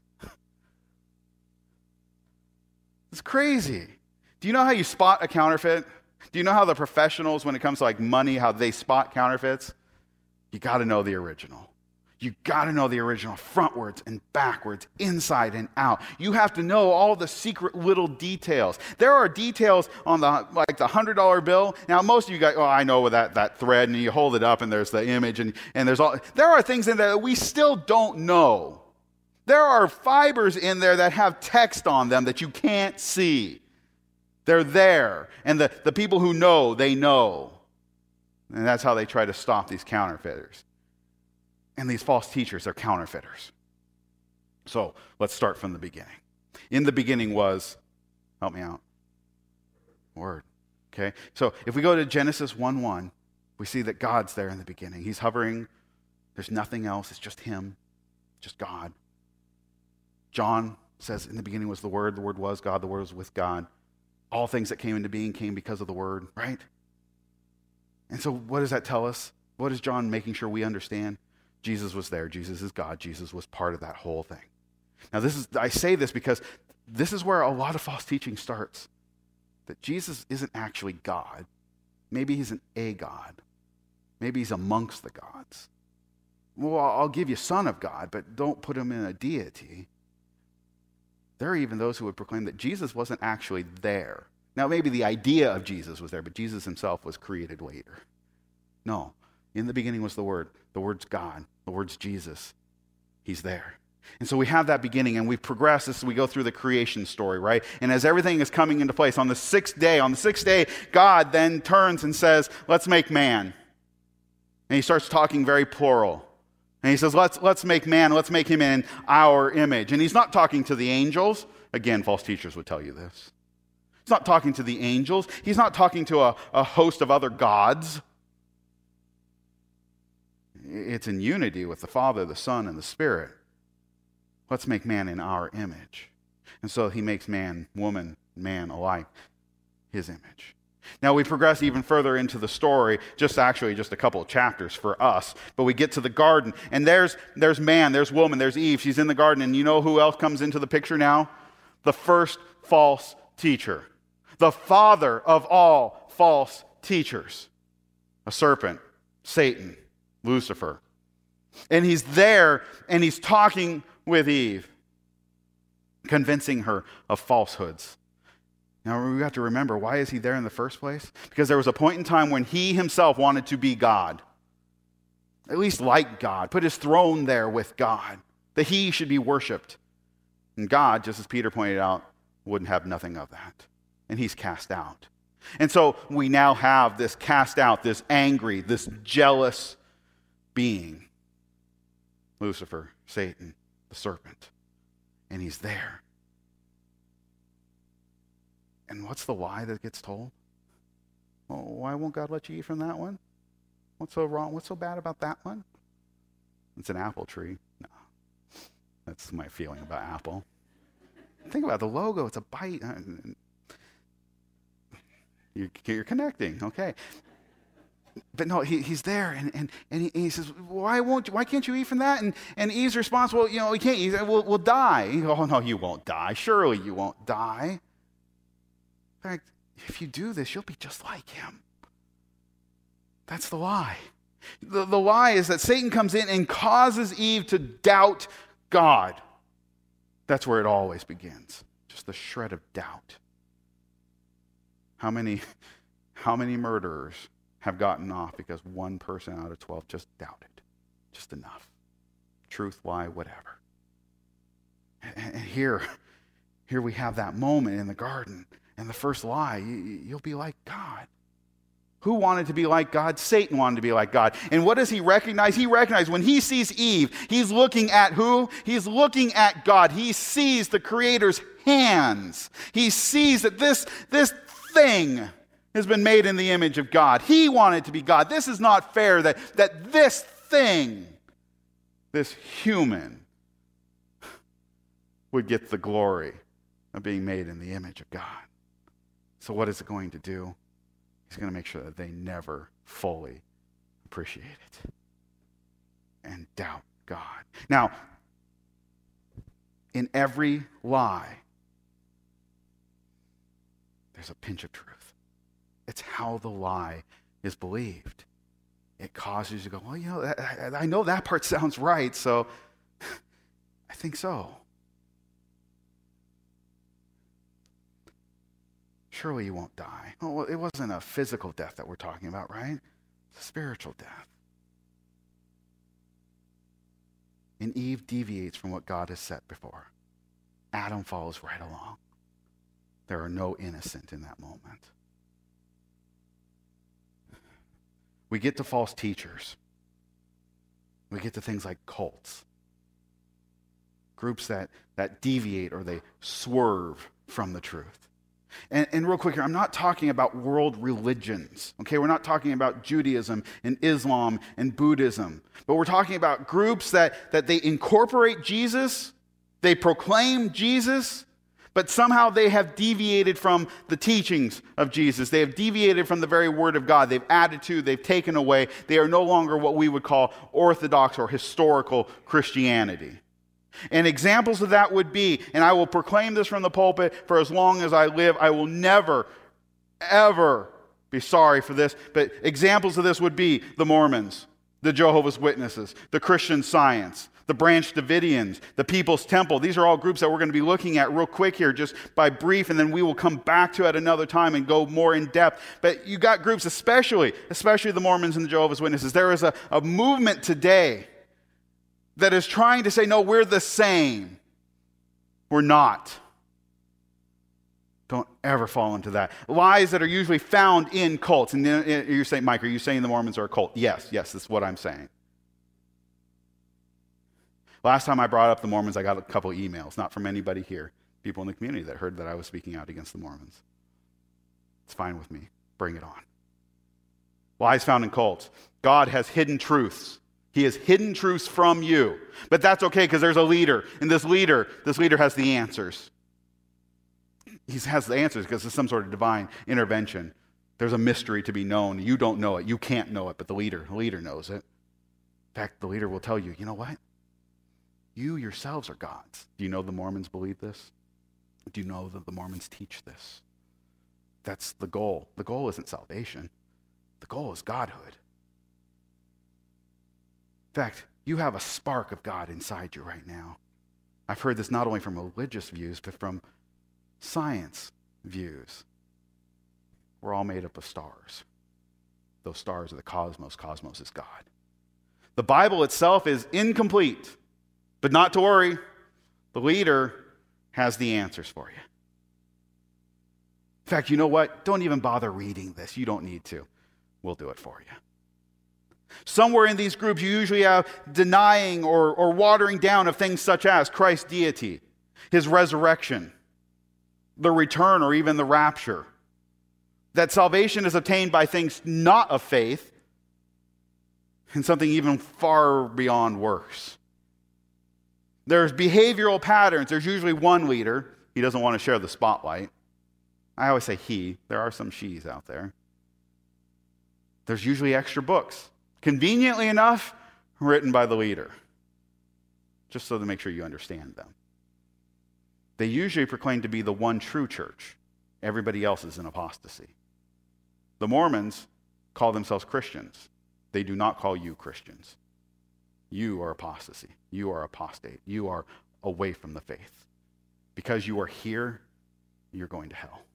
Speaker 1: It's crazy. Do you know how you spot a counterfeit? Do you know how the professionals, when it comes to like money, how they spot counterfeits? You got to know the original. You got to know the original frontwards and backwards, inside and out. You have to know all the secret little details. There are details on the like the one hundred dollar bill. Now, most of you guys, oh, I know with that, that thread, and you hold it up, and there's the image, and, and there's all. There are things in there that we still don't know. There are fibers in there that have text on them that you can't see. They're there, and the, the people who know, they know. And that's how they try to stop these counterfeiters. And these false teachers are counterfeiters. So let's start from the beginning. In the beginning was, help me out, Word. Okay? So if we go to Genesis one one, we see that God's there in the beginning. He's hovering. There's nothing else. It's just him, just God. John says, in the beginning was the Word. The Word was God. The Word was with God. All things that came into being came because of the Word, right? And so what does that tell us? What is John making sure we understand? Jesus was there. Jesus is God. Jesus was part of that whole thing. Now, this is I say this because this is where a lot of false teaching starts. That Jesus isn't actually God. Maybe he's an a God. Maybe he's amongst the gods. Well, I'll give you Son of God, but don't put him in a deity. There are even those who would proclaim that Jesus wasn't actually there. Now, maybe the idea of Jesus was there, but Jesus himself was created later. No. In the beginning was the Word. The Word's God. The Word's Jesus. He's there. And so we have that beginning, and we progress as we go through the creation story, right? And as everything is coming into place, on the sixth day, on the sixth day, God then turns and says, let's make man. And he starts talking very plural. And he says, let's, let's make man, let's make him in our image. And he's not talking to the angels. Again, false teachers would tell you this. He's not talking to the angels. He's not talking to a, a host of other gods. It's in unity with the Father, the Son, and the Spirit. Let's make man in our image. And so he makes man, woman, man alike, his image. Now we progress even further into the story, just actually just a couple of chapters for us, but we get to the garden, and there's, there's man, there's woman, there's Eve, she's in the garden, and you know who else comes into the picture now? The first false teacher. The father of all false teachers. A serpent, Satan, Lucifer. And he's there, and he's talking with Eve, convincing her of falsehoods. Now, we have to remember, why is he there in the first place? Because there was a point in time when he himself wanted to be God. At least like God. Put his throne there with God. That he should be worshipped. And God, just as Peter pointed out, wouldn't have nothing of that. And he's cast out. And so we now have this cast out, this angry, this jealous being. Lucifer, Satan, the serpent. And he's there. And what's the lie that gets told? Oh, why won't God let you eat from that one? What's so wrong? What's so bad about that one? It's an apple tree. No. That's my feeling about apple. Think about the logo. It's a bite. You're, you're connecting. Okay. But no, he, he's there, and, and, and, he, and he says, why won't you, why can't you eat from that? And, and Eve's response, well, you know, we can't eat. We'll, we'll die. He goes, oh, no, you won't die. Surely you won't die. In fact, if you do this, you'll be just like him. That's the lie. The, the lie is that Satan comes in and causes Eve to doubt God. That's where it always begins. Just the shred of doubt. How many, how many murderers have gotten off because one person out of twelve just doubted? Just enough. Truth, lie, whatever. And, and here, here we have that moment in the garden. And the first lie, you, you'll be like God. Who wanted to be like God? Satan wanted to be like God. And what does he recognize? He recognizes when he sees Eve, he's looking at who? He's looking at God. He sees the Creator's hands. He sees that this, this thing has been made in the image of God. He wanted to be God. This is not fair that, that this thing, this human, would get the glory of being made in the image of God. So what is it going to do? He's going to make sure that they never fully appreciate it and doubt God. Now, in every lie, there's a pinch of truth. It's how the lie is believed. It causes you to go, well, you know, I, I know that part sounds right, so I think so. Surely you won't die. Oh, well, it wasn't a physical death that we're talking about, right? It's a spiritual death. And Eve deviates from what God has set before. Adam follows right along. There are no innocent in that moment. We get to false teachers. We get to things like cults. Groups that, that deviate or they swerve from the truth. And, and real quick here, I'm not talking about world religions, okay? We're not talking about Judaism and Islam and Buddhism, but we're talking about groups that, that they incorporate Jesus, they proclaim Jesus, but somehow they have deviated from the teachings of Jesus. They have deviated from the very word of God. They've added to, they've taken away. They are no longer what we would call orthodox or historical Christianity. And examples of that would be, and I will proclaim this from the pulpit for as long as I live, I will never, ever be sorry for this, but examples of this would be the Mormons, the Jehovah's Witnesses, the Christian Science, the Branch Davidians, the People's Temple. These are all groups that we're going to be looking at real quick here, just by brief, and then we will come back to it at another time and go more in depth. But you got groups, especially, especially the Mormons and the Jehovah's Witnesses. There is a, a movement today that is trying to say, no, we're the same. We're not. Don't ever fall into that. Lies that are usually found in cults. And you're saying, Mike, are you saying the Mormons are a cult? Yes, yes, that's what I'm saying. Last time I brought up the Mormons, I got a couple emails, not from anybody here, people in the community that heard that I was speaking out against the Mormons. It's fine with me. Bring it on. Lies found in cults. God has hidden truths. He has hidden truths from you. But that's okay because there's a leader. And this leader, this leader has the answers. He has the answers because it's some sort of divine intervention. There's a mystery to be known. You don't know it. You can't know it, but the leader, the leader knows it. In fact, the leader will tell you, you know what? You yourselves are gods. Do you know the Mormons believe this? Do you know that the Mormons teach this? That's the goal. The goal isn't salvation. The goal is godhood. In fact, you have a spark of God inside you right now. I've heard this not only from religious views, but from science views. We're all made up of stars. Those stars are the cosmos. Cosmos is God. The Bible itself is incomplete, but not to worry. The leader has the answers for you. In fact, you know what? Don't even bother reading this. You don't need to. We'll do it for you. Somewhere in these groups, you usually have denying or, or watering down of things such as Christ's deity, his resurrection, the return, or even the rapture. That salvation is obtained by things not of faith and something even far beyond works. There's behavioral patterns. There's usually one leader. He doesn't want to share the spotlight. I always say he. There are some she's out there. There's usually extra books. Conveniently enough, written by the leader, just so to make sure you understand them. They usually proclaim to be the one true church. Everybody else is in apostasy. The Mormons call themselves Christians. They do not call you Christians. You are apostasy. You are apostate. You are away from the faith. Because you are here, you're going to hell.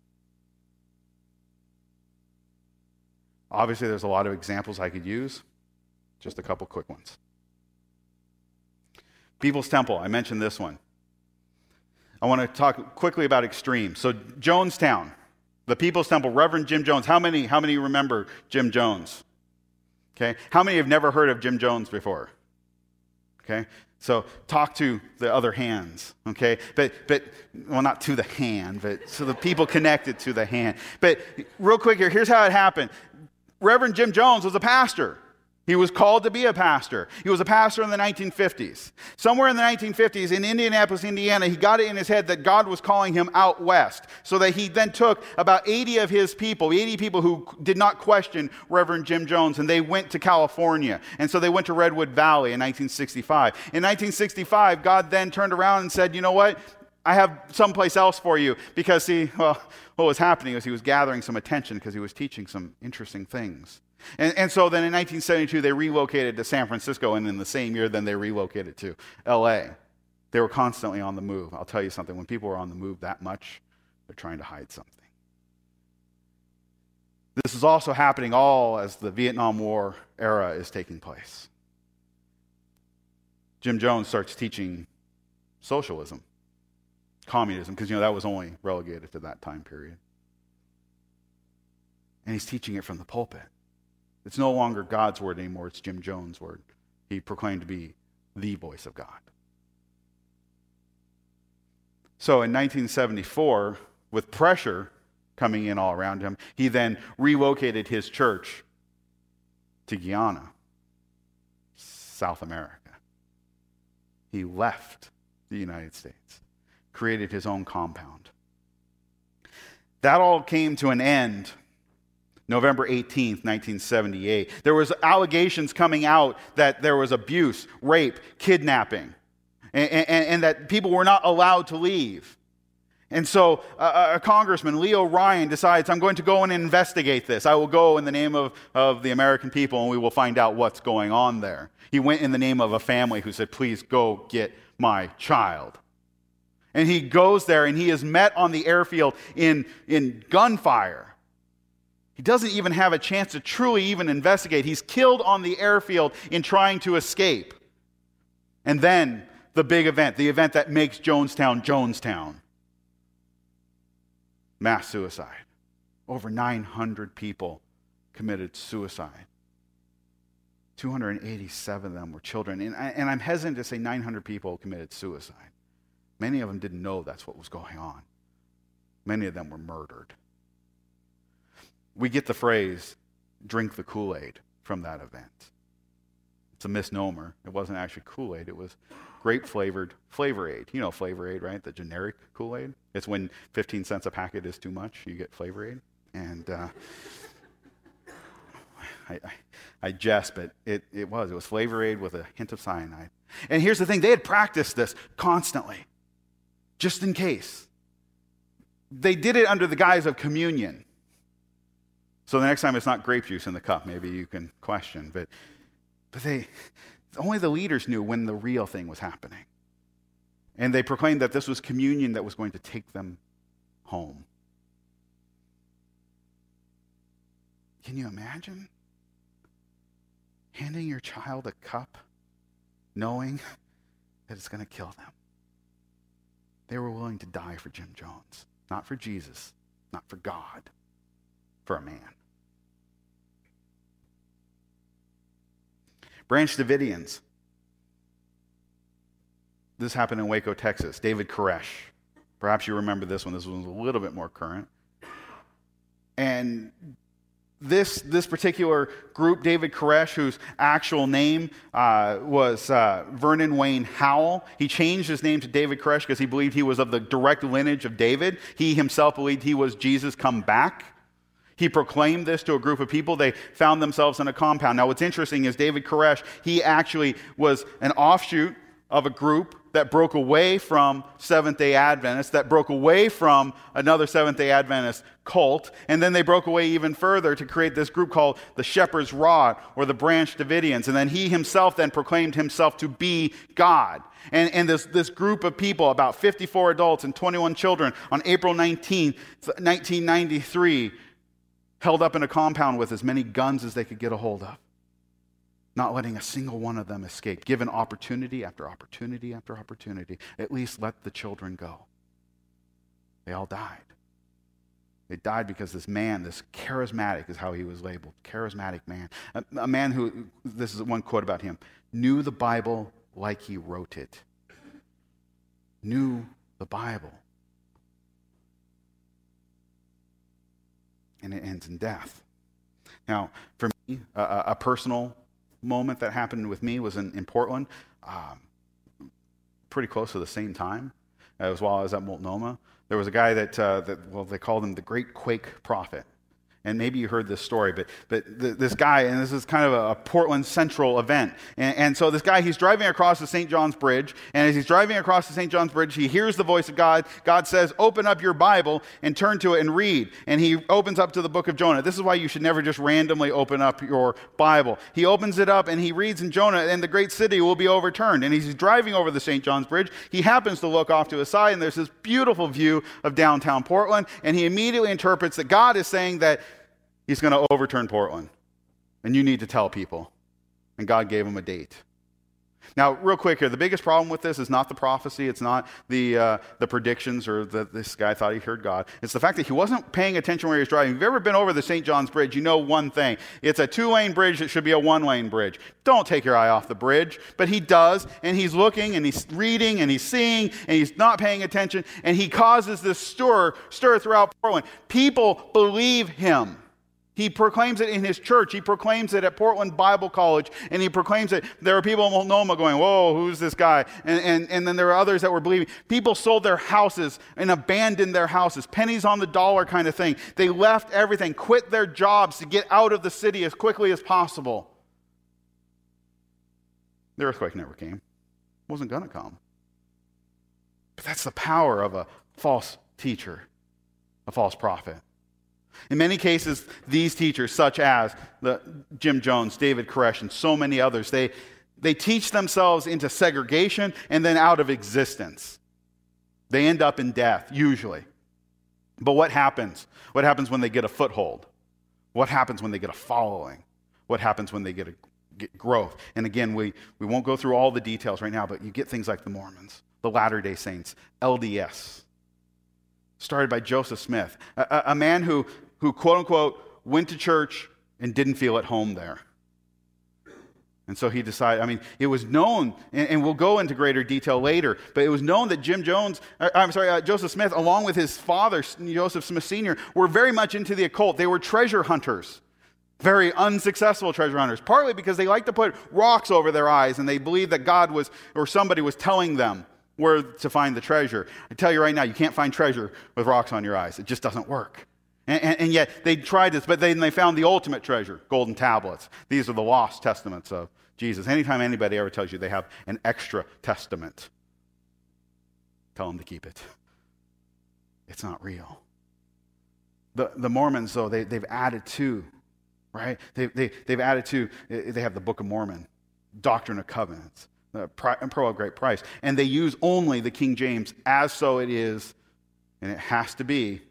Speaker 1: Obviously, there's a lot of examples I could use. Just a couple quick ones. People's Temple, I mentioned this one. I want to talk quickly about extremes. So Jonestown, the People's Temple, Reverend Jim Jones. How many, how many remember Jim Jones? Okay. How many have never heard of Jim Jones before? Okay. So talk to the other hands. Okay. But, but well, not to the hand, but so the people connected to the hand. But real quick here, here's how it happened. Reverend Jim Jones was a pastor. He was called to be a pastor. He was a pastor in the nineteen fifties. Somewhere in the nineteen fifties in Indianapolis, Indiana, he got it in his head that God was calling him out west. So that he then took about eighty of his people, eighty people who did not question Reverend Jim Jones, and they went to California. And so they went to Redwood Valley in nineteen sixty-five. In nineteen sixty-five, God then turned around and said, you know what? I have someplace else for you. Because, see, well, what was happening was he was gathering some attention because he was teaching some interesting things. And, and so then in nineteen seventy-two, they relocated to San Francisco, and in the same year, then they relocated to L A. They were constantly on the move. I'll tell you something, when people are on the move that much, they're trying to hide something. This is also happening all as the Vietnam War era is taking place. Jim Jones starts teaching socialism, communism, because, you know, that was only relegated to that time period. And he's teaching it from the pulpit. It's no longer God's word anymore, it's Jim Jones' word. He proclaimed to be the voice of God. So in nineteen seventy-four, with pressure coming in all around him, he then relocated his church to Guyana, South America. He left the United States, created his own compound. That all came to an end November eighteenth, nineteen seventy-eight. There was allegations coming out that there was abuse, rape, kidnapping, and, and, and that people were not allowed to leave. And so uh, a congressman, Leo Ryan, decides, I'm going to go and investigate this. I will go in the name of, of the American people, and we will find out what's going on there. He went in the name of a family who said, please go get my child. And he goes there, and he is met on the airfield in, in gunfire. He doesn't even have a chance to truly even investigate. He's killed on the airfield in trying to escape. And then the big event, the event that makes Jonestown, Jonestown. Mass suicide. Over nine hundred people committed suicide. two hundred eighty-seven of them were children. And, I, and I'm hesitant to say nine hundred people committed suicide. Many of them didn't know that's what was going on. Many of them were murdered. We get the phrase, drink the Kool-Aid, from that event. It's a misnomer. It wasn't actually Kool-Aid. It was grape-flavored Flavor Aid. You know Flavor Aid, right? The generic Kool-Aid. It's when fifteen cents a packet is too much, you get Flavor Aid. And uh, I, I, I jest, but it, it was. It was Flavor Aid with a hint of cyanide. And here's the thing. They had practiced this constantly, just in case. They did it under the guise of communion. So the next time it's not grape juice in the cup, maybe you can question. But, but they, only the leaders knew when the real thing was happening. And they proclaimed that this was communion that was going to take them home. Can you imagine handing your child a cup knowing that it's going to kill them? They were willing to die for Jim Jones. Not for Jesus, not for God, for a man. Branch Davidians. This happened in Waco, Texas. David Koresh. Perhaps you remember this one. This one was a little bit more current. And this, this particular group, David Koresh, whose actual name uh, was uh, Vernon Wayne Howell, he changed his name to David Koresh because he believed he was of the direct lineage of David. He himself believed he was Jesus come back. He proclaimed this to a group of people. They found themselves in a compound. Now, what's interesting is David Koresh, he actually was an offshoot of a group that broke away from Seventh-day Adventists, that broke away from another Seventh-day Adventist cult, and then they broke away even further to create this group called the Shepherd's Rod, or the Branch Davidians. And then he himself then proclaimed himself to be God. And, and this, this group of people, about fifty-four adults and twenty-one children, on April nineteenth, nineteen ninety-three, held up in a compound with as many guns as they could get a hold of, not letting a single one of them escape, given opportunity after opportunity after opportunity. At least let the children go. They all died. They died because this man, this charismatic is how he was labeled, charismatic man, a, a man who, this is one quote about him, knew the Bible like he wrote it. Knew the Bible. And it ends in death. Now, for me, a, a personal moment that happened with me was in, in Portland, um, pretty close to the same time as while I was at Multnomah. There was a guy that, uh, that well, they called him the Great Quake Prophet. And maybe you heard this story, but but th- this guy, and this is kind of a, a Portland Central event. And, and so this guy, he's driving across the Saint John's Bridge, and as he's driving across the Saint John's Bridge, he hears the voice of God. God says, open up your Bible and turn to it and read. And he opens up to the book of Jonah. This is why you should never just randomly open up your Bible. He opens it up and he reads in Jonah, and the great city will be overturned. And he's driving over the Saint John's Bridge. He happens to look off to his side, and there's this beautiful view of downtown Portland, and he immediately interprets that God is saying that He's going to overturn Portland, and you need to tell people. And God gave him a date. Now, real quick here, the biggest problem with this is not the prophecy. It's not the uh, the predictions or that this guy thought he heard God. It's the fact that he wasn't paying attention where he was driving. If you've ever been over the Saint John's Bridge, you know one thing. It's a two-lane bridge that should be a one-lane bridge. Don't take your eye off the bridge. But he does, and he's looking, and he's reading, and he's seeing, and he's not paying attention, and he causes this stir, stir throughout Portland. People believe him. He proclaims it in his church. He proclaims it at Portland Bible College, and he proclaims it. There are people in Multnomah going, whoa, who's this guy? And, and, and then there are others that were believing. People sold their houses and abandoned their houses, pennies on the dollar kind of thing. They left everything, quit their jobs to get out of the city as quickly as possible. The earthquake never came. It wasn't going to come. But that's the power of a false teacher, a false prophet. In many cases, these teachers, such as the Jim Jones, David Koresh, and so many others, they, they teach themselves into segregation and then out of existence. They end up in death, usually. But what happens? What happens when they get a foothold? What happens when they get a following? What happens when they get, a, get growth? And again, we, we won't go through all the details right now, but you get things like the Mormons, the Latter-day Saints, L D S, started by Joseph Smith, a, a man who, who, quote-unquote, went to church and didn't feel at home there. And so he decided, I mean, it was known, and, and we'll go into greater detail later, but it was known that Jim Jones, uh, I'm sorry, uh, Joseph Smith, along with his father, Joseph Smith Senior, were very much into the occult. They were treasure hunters, very unsuccessful treasure hunters, partly because they liked to put rocks over their eyes, and they believed that God was, or somebody was telling them where to find the treasure. I tell you right now, you can't find treasure with rocks on your eyes. It just doesn't work. And, and, and yet they tried this, but then they found the ultimate treasure, golden tablets. These are the lost testaments of Jesus. Anytime anybody ever tells you they have an extra testament, tell them to keep it. It's not real. The, the Mormons, though, they, they've added to, right? They, they, they've added to, they have the Book of Mormon, Doctrine of Covenants, the Pearl of Great Price, and they use only the King James as so it is, and it has to be, it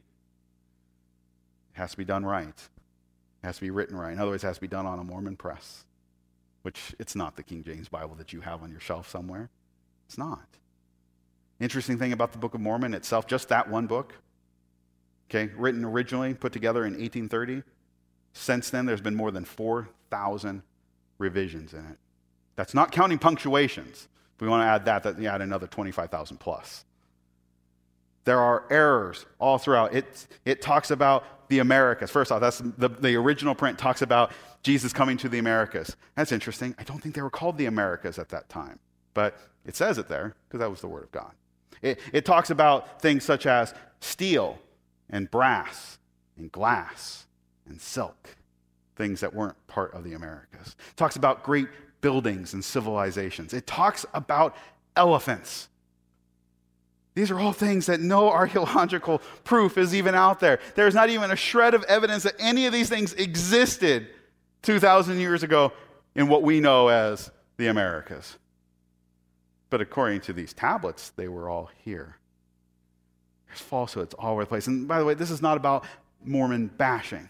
Speaker 1: has to be done right. It has to be written right. In other words, it has to be done on a Mormon press, which it's not the King James Bible that you have on your shelf somewhere. It's not. Interesting thing about the Book of Mormon itself, just that one book, okay, written originally, put together in eighteen thirty. Since then, there's been more than four thousand revisions in it. That's not counting punctuations. If we want to add that, that you add another twenty-five thousand plus. There are errors all throughout. It, it talks about the Americas. First off, that's the, the original print talks about Jesus coming to the Americas. That's interesting. I don't think they were called the Americas at that time, but it says it there because that was the Word of God. It, it talks about things such as steel and brass and glass and silk, things that weren't part of the Americas. It talks about great buildings and civilizations. It talks about elephants. These are all things that no archaeological proof is even out there. There's not even a shred of evidence that any of these things existed two thousand years ago in what we know as the Americas. But according to these tablets, they were all here. There's falsehoods all over the place. And by the way, this is not about Mormon bashing.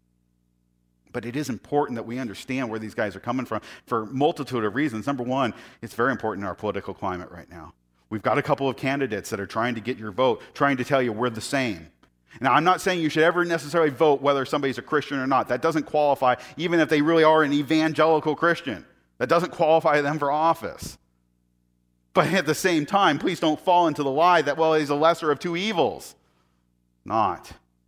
Speaker 1: But it is important that we understand where these guys are coming from for a multitude of reasons. Number one, it's very important in our political climate right now. We've got a couple of candidates that are trying to get your vote, trying to tell you we're the same. Now, I'm not saying you should ever necessarily vote whether somebody's a Christian or not. That doesn't qualify, even if they really are an evangelical Christian. That doesn't qualify them for office. But at the same time, please don't fall into the lie that, well, he's a lesser of two evils. Not.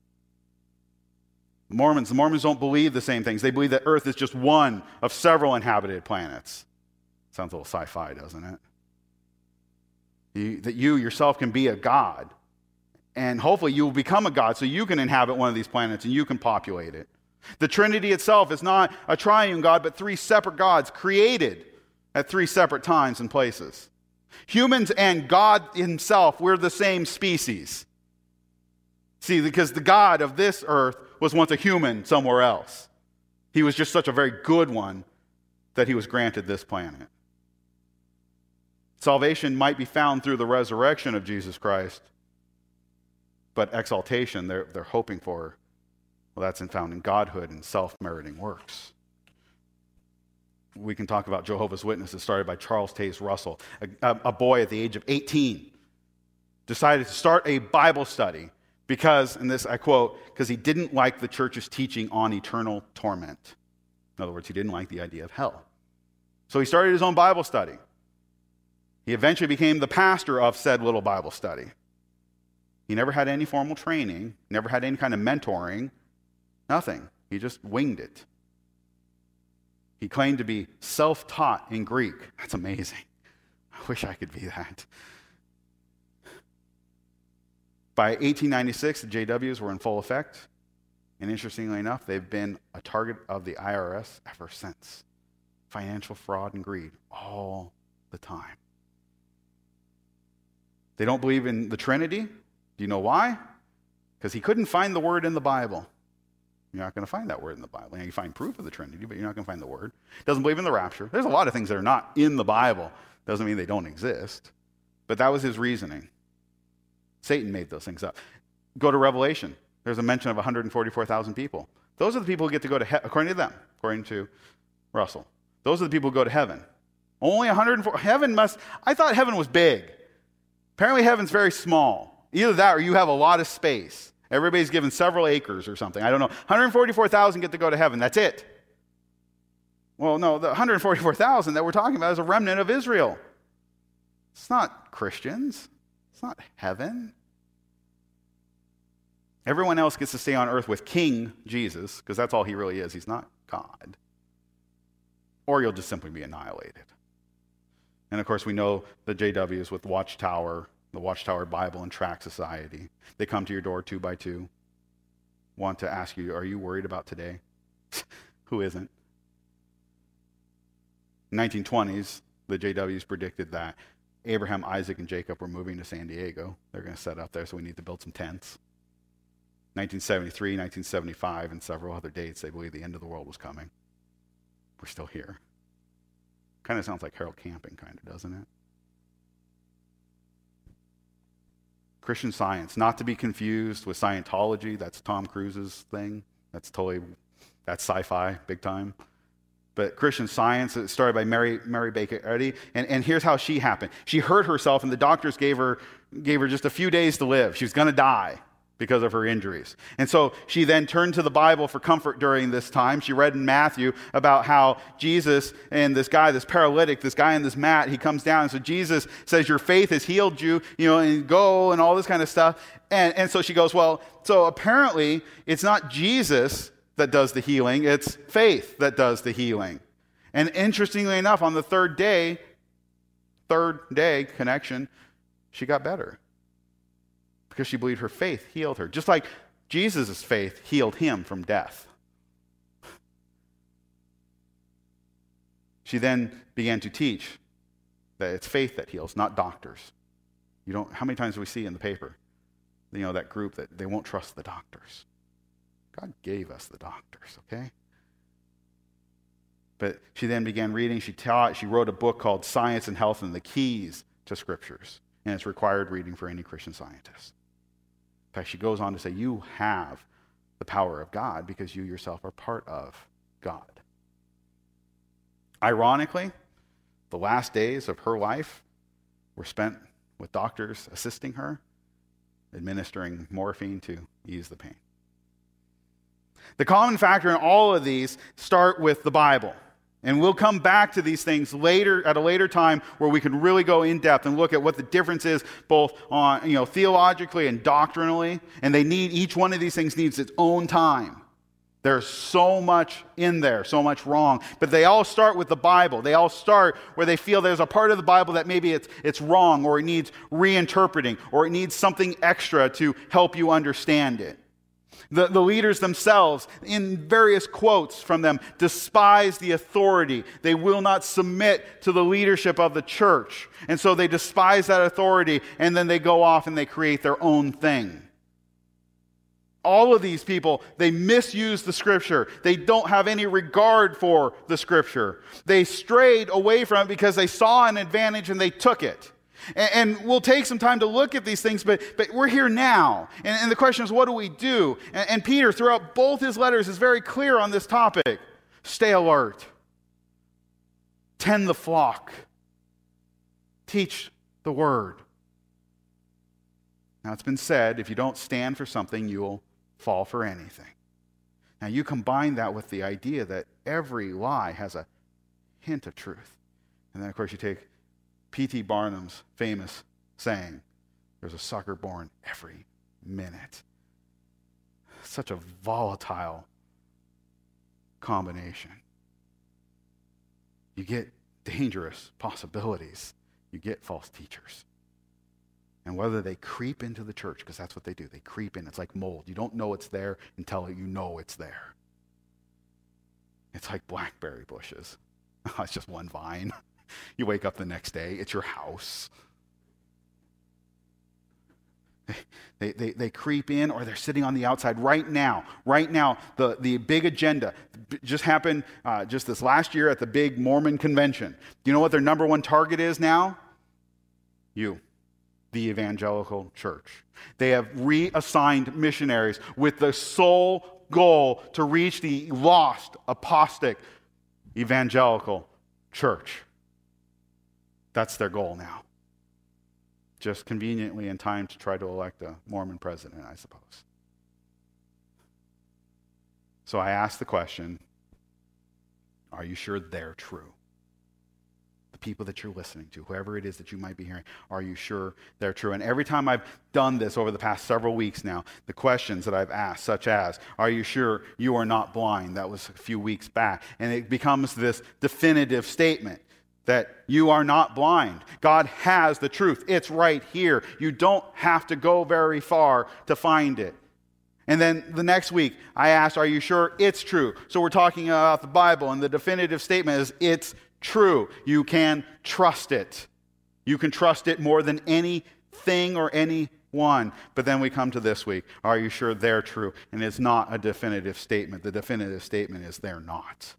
Speaker 1: The Mormons, the Mormons don't believe the same things. They believe that Earth is just one of several inhabited planets. Sounds a little sci-fi, doesn't it? You, that you yourself can be a god And hopefully you will become a god so you can inhabit one of these planets and you can populate it. The Trinity itself is not a triune God, but three separate gods created at three separate times and places. Humans and God himself, we're the same species. See, because the God of this earth was once a human somewhere else. He was just such a very good one that he was granted this planet. Salvation might be found through the resurrection of Jesus Christ, but exaltation they're, they're hoping for, well, that's found in godhood and self-meriting works. We can talk about Jehovah's Witnesses, started by Charles Taze Russell, a, a boy at the age of eighteen, decided to start a Bible study because, and this I quote, because he didn't like the church's teaching on eternal torment. In other words, he didn't like the idea of hell. So he started his own Bible study. He eventually became the pastor of said little Bible study. He never had any formal training, never had any kind of mentoring, nothing. He just winged it. He claimed to be self-taught in Greek. That's amazing. I wish I could be that. By eighteen ninety-six, the J Ws were in full effect. And interestingly enough, they've been a target of the I R S ever since. Financial fraud and greed all the time. They don't believe in the Trinity. Do you know why? Because he couldn't find the word in the Bible. You're not going to find that word in the Bible. You find proof of the Trinity, but you're not going to find the word. Doesn't believe in the rapture. There's a lot of things that are not in the Bible. Doesn't mean they don't exist. But that was his reasoning. Satan made those things up. Go to Revelation. There's a mention of one hundred forty-four thousand people. Those are the people who get to go to heaven, according to them, according to Russell. Those are the people who go to heaven. Only one hundred four. Heaven must, I thought heaven was big. Apparently heaven's very small. Either that or you have a lot of space. Everybody's given several acres or something. I don't know. one hundred forty-four thousand get to go to heaven. That's it. Well, no, the one hundred forty-four thousand that we're talking about is a remnant of Israel. It's not Christians. It's not heaven. Everyone else gets to stay on earth with King Jesus, because that's all he really is. He's not God. Or you'll just simply be annihilated. And of course, we know the J Ws with Watchtower, the Watchtower Bible and Tract Society. They come to your door two by two, want to ask you, are you worried about today? Who isn't? In the nineteen twenties, the J Ws predicted that Abraham, Isaac, and Jacob were moving to San Diego. They're going to set up there, so we need to build some tents. nineteen seventy-three, nineteen seventy-five, and several other dates, they believe the end of the world was coming. We're still here. Kind of sounds like Harold Camping, kind of, doesn't it? Christian Science, not to be confused with Scientology. That's Tom Cruise's thing. That's totally, that's sci-fi, big time. But Christian Science, it started by Mary, Mary Baker Eddy, and, and here's how she happened. She hurt herself, and the doctors gave her, gave her just a few days to live. She was going to die because of her injuries. And so she then turned to the Bible for comfort during this time. She read in Matthew about how Jesus and this guy, this paralytic, this guy on this mat, he comes down. And so Jesus says, your faith has healed you, you know, and go and all this kind of stuff. And, and so she goes, well, so apparently it's not Jesus that does the healing, it's faith that does the healing. And interestingly enough, on the third day, third day connection, she got better. Because she believed her faith healed her. Just like Jesus' faith healed him from death. She then began to teach that it's faith that heals, not doctors. You don't, how many times do we see in the paper, you know, that group that they won't trust the doctors? God gave us the doctors, okay? But she then began reading, she taught, she wrote a book called Science and Health and the Keys to Scriptures. And it's required reading for any Christian scientist. In fact, she goes on to say, you have the power of God because you yourself are part of God. Ironically, the last days of her life were spent with doctors assisting her, administering morphine to ease the pain. The common factor in all of these start with the Bible. And we'll come back to these things later, at a later time, where we can really go in depth and look at what the difference is, both on, you know, theologically and doctrinally. And they need, each one of these things needs its own time. There's so much in there, so much wrong. But they all start with the Bible. They all start where they feel there's a part of the Bible that maybe it's, it's wrong, or it needs reinterpreting, or it needs something extra to help you understand it. The, the leaders themselves, in various quotes from them, despise the authority. They will not submit to the leadership of the church. And so they despise that authority, and then they go off and they create their own thing. All of these people, they misuse the Scripture. They don't have any regard for the Scripture. They strayed away from it because they saw an advantage and they took it. And, and we'll take some time to look at these things, but, but we're here now. And, and the question is, what do we do? And, and Peter, throughout both his letters, is very clear on this topic. Stay alert. Tend the flock. Teach the word. Now, it's been said, if you don't stand for something, you'll fall for anything. Now you combine that with the idea that every lie has a hint of truth. And then of course you take P T Barnum's famous saying, there's a sucker born every minute. Such a volatile combination. You get dangerous possibilities. You get false teachers. And whether they creep into the church, because that's what they do. They creep in. It's like mold. You don't know it's there until you know it's there. It's like blackberry bushes. It's just one vine. You wake up the next day, it's your house. They, they, they creep in, or they're sitting on the outside right now. Right now, the, the big agenda just happened uh, just this last year at the big Mormon convention. Do you know what their number one target is now? You. The evangelical church. They have reassigned missionaries with the sole goal to reach the lost, apostate, evangelical church. That's their goal now. Just conveniently in time to try to elect a Mormon president, I suppose. So I ask the question, are you sure they're true? People that you're listening to, whoever it is that you might be hearing, are you sure they're true? And every time I've done this over the past several weeks now, the questions that I've asked, such as, are you sure you are not blind? That was a few weeks back. And it becomes this definitive statement that you are not blind. God has the truth. It's right here. You don't have to go very far to find it. And then the next week, I asked, are you sure it's true? So we're talking about the Bible, and the definitive statement is, it's true. You can trust it. You can trust it more than anything or anyone. But then we come to this week. Are you sure they're true? And it's not a definitive statement. The definitive statement is they're not.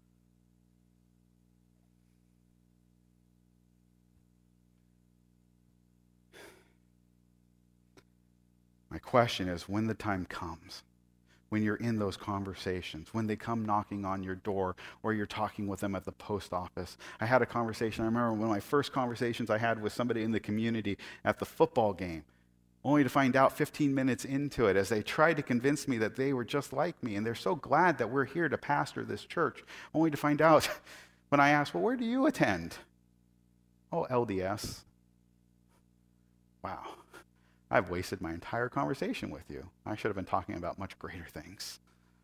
Speaker 1: My question is, when the time comes, when you're in those conversations, when they come knocking on your door, or you're talking with them at the post office. I had a conversation, I remember one of my first conversations I had with somebody in the community at the football game, only to find out fifteen minutes into it, as they tried to convince me that they were just like me, and they're so glad that we're here to pastor this church, only to find out when I asked, well, where do you attend? Oh, L D S. Wow. I've wasted my entire conversation with you. I should have been talking about much greater things.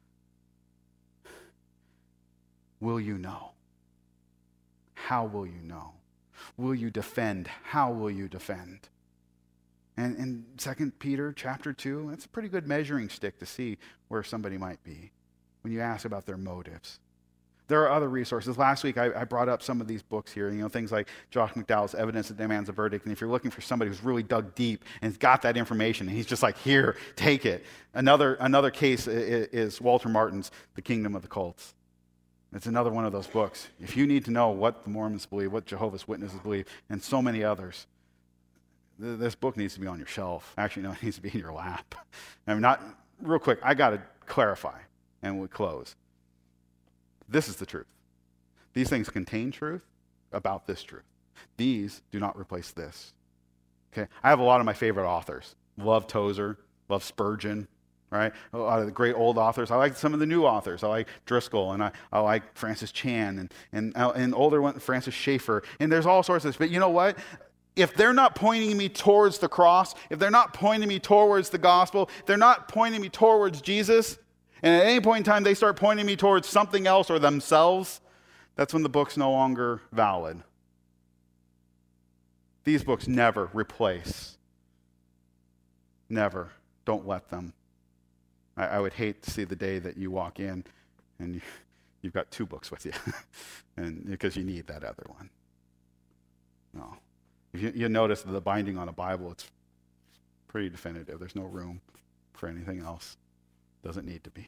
Speaker 1: Will you know? How will you know? Will you defend? How will you defend? And in Second Peter chapter two, that's a pretty good measuring stick to see where somebody might be when you ask about their motives. There are other resources. Last week, I, I brought up some of these books here, you know, things like Josh McDowell's Evidence That Demands a Verdict. And if you're looking for somebody who's really dug deep and has got that information, and he's just like, here, take it. Another, another case is, is Walter Martin's The Kingdom of the Cults. It's another one of those books. If you need to know what the Mormons believe, what Jehovah's Witnesses believe, and so many others, th- this book needs to be on your shelf. Actually, no, it needs to be in your lap. I'm not, real quick, I got to clarify, and we'll close. This is the truth. These things contain truth about this truth. These do not replace this. Okay, I have a lot of my favorite authors. Love Tozer, love Spurgeon, right? A lot of the great old authors. I like some of the new authors. I like Driscoll, and I, I like Francis Chan, and, and, and older one, Francis Schaeffer. And there's all sorts of this. But you know what? If they're not pointing me towards the cross, if they're not pointing me towards the gospel, if they're not pointing me towards Jesus, And at any point in time they start pointing me towards something else or themselves, that's when the book's no longer valid. These books never replace. Never. Don't let them. I, I would hate to see the day that you walk in and you, you've got two books with you, and because you need that other one. No. If you, you notice that the binding on a Bible, it's pretty definitive. There's no room for anything else. Doesn't need to be.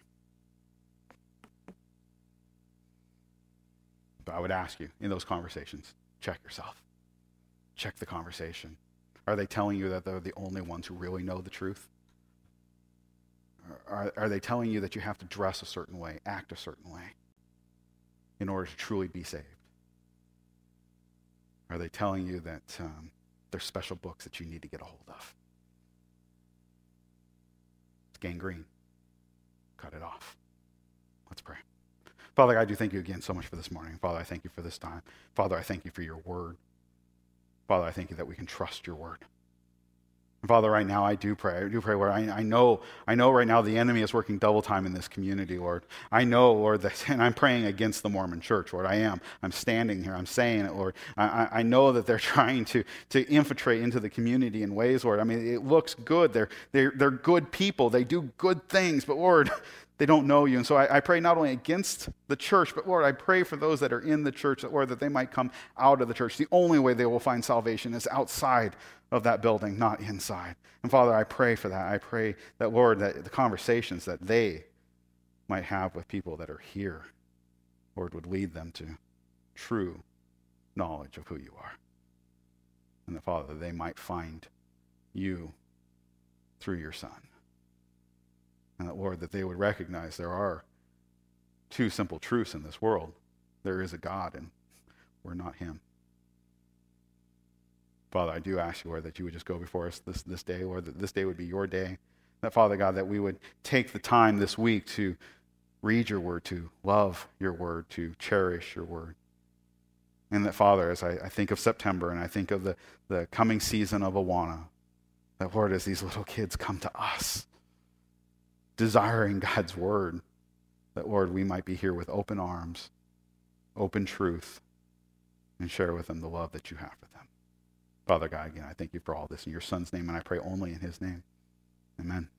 Speaker 1: But I would ask you in those conversations, check yourself. Check the conversation. Are they telling you that they're the only ones who really know the truth? Are, are they telling you that you have to dress a certain way, act a certain way in order to truly be saved? Are they telling you that um, there's special books that you need to get a hold of? It's gangrene. Cut it off. Let's pray. Father, I do thank you again so much for this morning. Father, I thank you for this time. Father, I thank you for your word. Father, I thank you that we can trust your word. And Father, right now I do pray. I do pray, Lord. I, I know, I know right now the enemy is working double time in this community, Lord. I know, Lord, that, and I'm praying against the Mormon church, Lord. I am. I'm standing here. I'm saying it, Lord. I, I know that they're trying to, to infiltrate into the community in ways, Lord. I mean, it looks good. They're, they're, they're good people. They do good things, but Lord, they don't know you. And so I, I pray not only against the church, but Lord, I pray for those that are in the church, that, Lord, that they might come out of the church. The only way they will find salvation is outside of that building, not inside. And Father, I pray for that. I pray that, Lord, that the conversations that they might have with people that are here, Lord, would lead them to true knowledge of who you are. And that, Father, they might find you through your Son. And that, Lord, that they would recognize there are two simple truths in this world. There is a God, and we're not him. Father, I do ask you, Lord, that you would just go before us this, this day, Lord, that this day would be your day. That, Father God, that we would take the time this week to read your word, to love your word, to cherish your word. And that, Father, as I, I think of September and I think of the, the coming season of Awana, that, Lord, as these little kids come to us, desiring God's word, that, Lord, we might be here with open arms, open truth, and share with them the love that you have for them. Father God, again, I thank you for all this in your Son's name, and I pray only in his name. Amen.